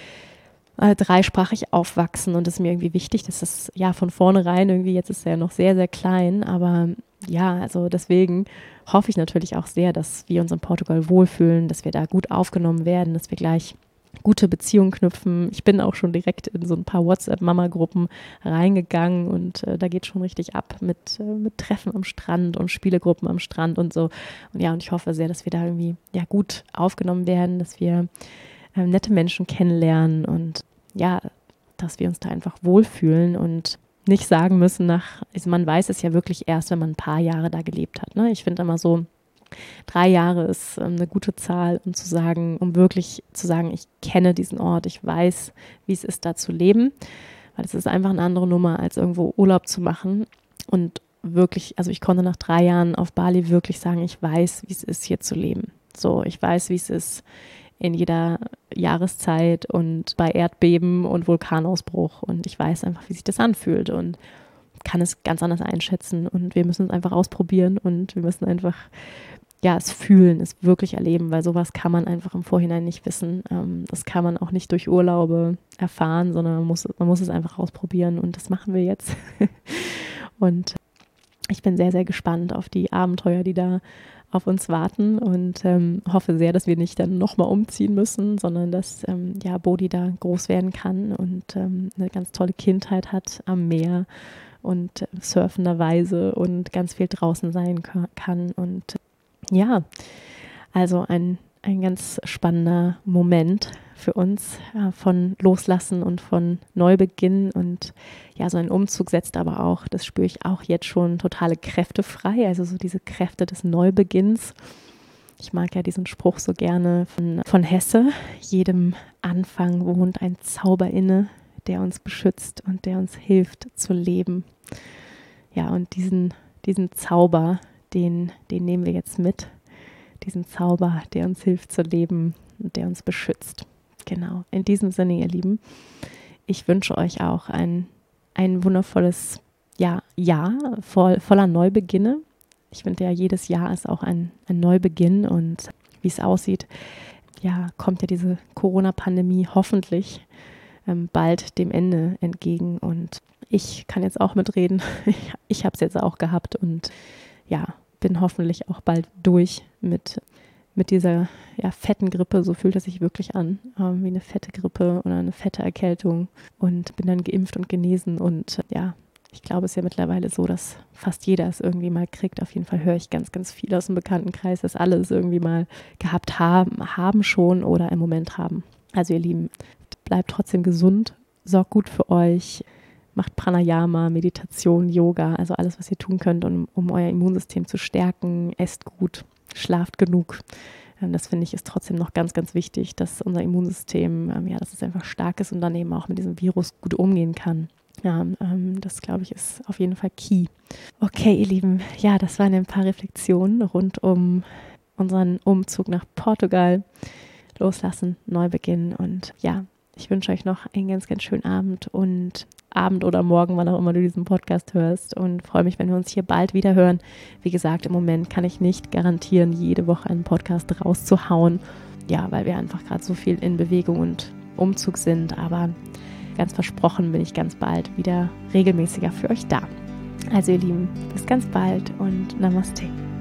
Speaker 1: dreisprachig aufwachsen, und das ist mir irgendwie wichtig, dass das ja von vornherein irgendwie, jetzt ist er ja noch sehr, sehr klein, aber ja, also deswegen hoffe ich natürlich auch sehr, dass wir uns in Portugal wohlfühlen, dass wir da gut aufgenommen werden, dass wir gleich gute Beziehungen knüpfen. Ich bin auch schon direkt in so ein paar WhatsApp-Mama-Gruppen reingegangen, und da geht schon richtig ab mit Treffen am Strand und Spielegruppen am Strand und so. Und ja, und ich hoffe sehr, dass wir da irgendwie ja gut aufgenommen werden, dass wir nette Menschen kennenlernen und ja, dass wir uns da einfach wohlfühlen und nicht sagen müssen also man weiß es ja wirklich erst, wenn man ein paar Jahre da gelebt hat, ne? Ich finde immer so, 3 Jahre ist eine gute Zahl, um wirklich zu sagen, ich kenne diesen Ort, ich weiß, wie es ist, da zu leben, weil es ist einfach eine andere Nummer, als irgendwo Urlaub zu machen. Und wirklich, also ich konnte nach 3 Jahren auf Bali wirklich sagen, ich weiß, wie es ist, hier zu leben. So, ich weiß, wie es ist, in jeder Jahreszeit und bei Erdbeben und Vulkanausbruch, und ich weiß einfach, wie sich das anfühlt und kann es ganz anders einschätzen, und wir müssen es einfach ausprobieren, und wir müssen einfach ja, es fühlen, es wirklich erleben, weil sowas kann man einfach im Vorhinein nicht wissen. Das kann man auch nicht durch Urlaube erfahren, sondern man muss es einfach ausprobieren, und das machen wir jetzt. Und ich bin sehr, sehr gespannt auf die Abenteuer, die da auf uns warten und hoffe sehr, dass wir nicht dann nochmal umziehen müssen, sondern dass Bodhi da groß werden kann und eine ganz tolle Kindheit hat am Meer und surfenderweise und ganz viel draußen sein kann. Und also ein ganz spannender Moment für uns von Loslassen und von Neubeginn. Und ja, so ein Umzug setzt aber auch, das spüre ich auch jetzt schon, totale Kräfte frei. Also so diese Kräfte des Neubeginns. Ich mag ja diesen Spruch so gerne von Hesse. Jedem Anfang wohnt ein Zauber inne, der uns beschützt und der uns hilft zu leben. Ja, und diesen Zauber, den nehmen wir jetzt mit. Diesen Zauber, der uns hilft zu leben und der uns beschützt. Genau, in diesem Sinne, ihr Lieben, ich wünsche euch auch ein wundervolles Jahr voller Neubeginne. Ich finde ja, jedes Jahr ist auch ein Neubeginn und wie es aussieht, kommt ja diese Corona-Pandemie hoffentlich bald dem Ende entgegen und ich kann jetzt auch mitreden. Ich habe es jetzt auch gehabt und bin hoffentlich auch bald durch mit dieser fetten Grippe. So fühlt es sich wirklich an, wie eine fette Grippe oder eine fette Erkältung und bin dann geimpft und genesen und ich glaube, es ist ja mittlerweile so, dass fast jeder es irgendwie mal kriegt. Auf jeden Fall höre ich ganz, ganz viel aus dem Bekanntenkreis, dass alle es irgendwie mal gehabt haben schon oder im Moment haben. Also ihr Lieben, bleibt trotzdem gesund, sorgt gut für euch, macht Pranayama, Meditation, Yoga, also alles, was ihr tun könnt, um euer Immunsystem zu stärken. Esst gut, schlaft genug. Das finde ich ist trotzdem noch ganz, ganz wichtig, dass unser Immunsystem, dass es einfach stark ist und dann eben auch mit diesem Virus gut umgehen kann. Das glaube ich ist auf jeden Fall key. Okay, ihr Lieben, das waren ein paar Reflexionen rund um unseren Umzug nach Portugal. Loslassen, Neubeginn und ich wünsche euch noch einen ganz, ganz schönen Abend oder morgen, wann auch immer du diesen Podcast hörst und freue mich, wenn wir uns hier bald wieder hören. Wie gesagt, im Moment kann ich nicht garantieren, jede Woche einen Podcast rauszuhauen, weil wir einfach gerade so viel in Bewegung und Umzug sind, aber ganz versprochen bin ich ganz bald wieder regelmäßiger für euch da. Also ihr Lieben, bis ganz bald und Namaste.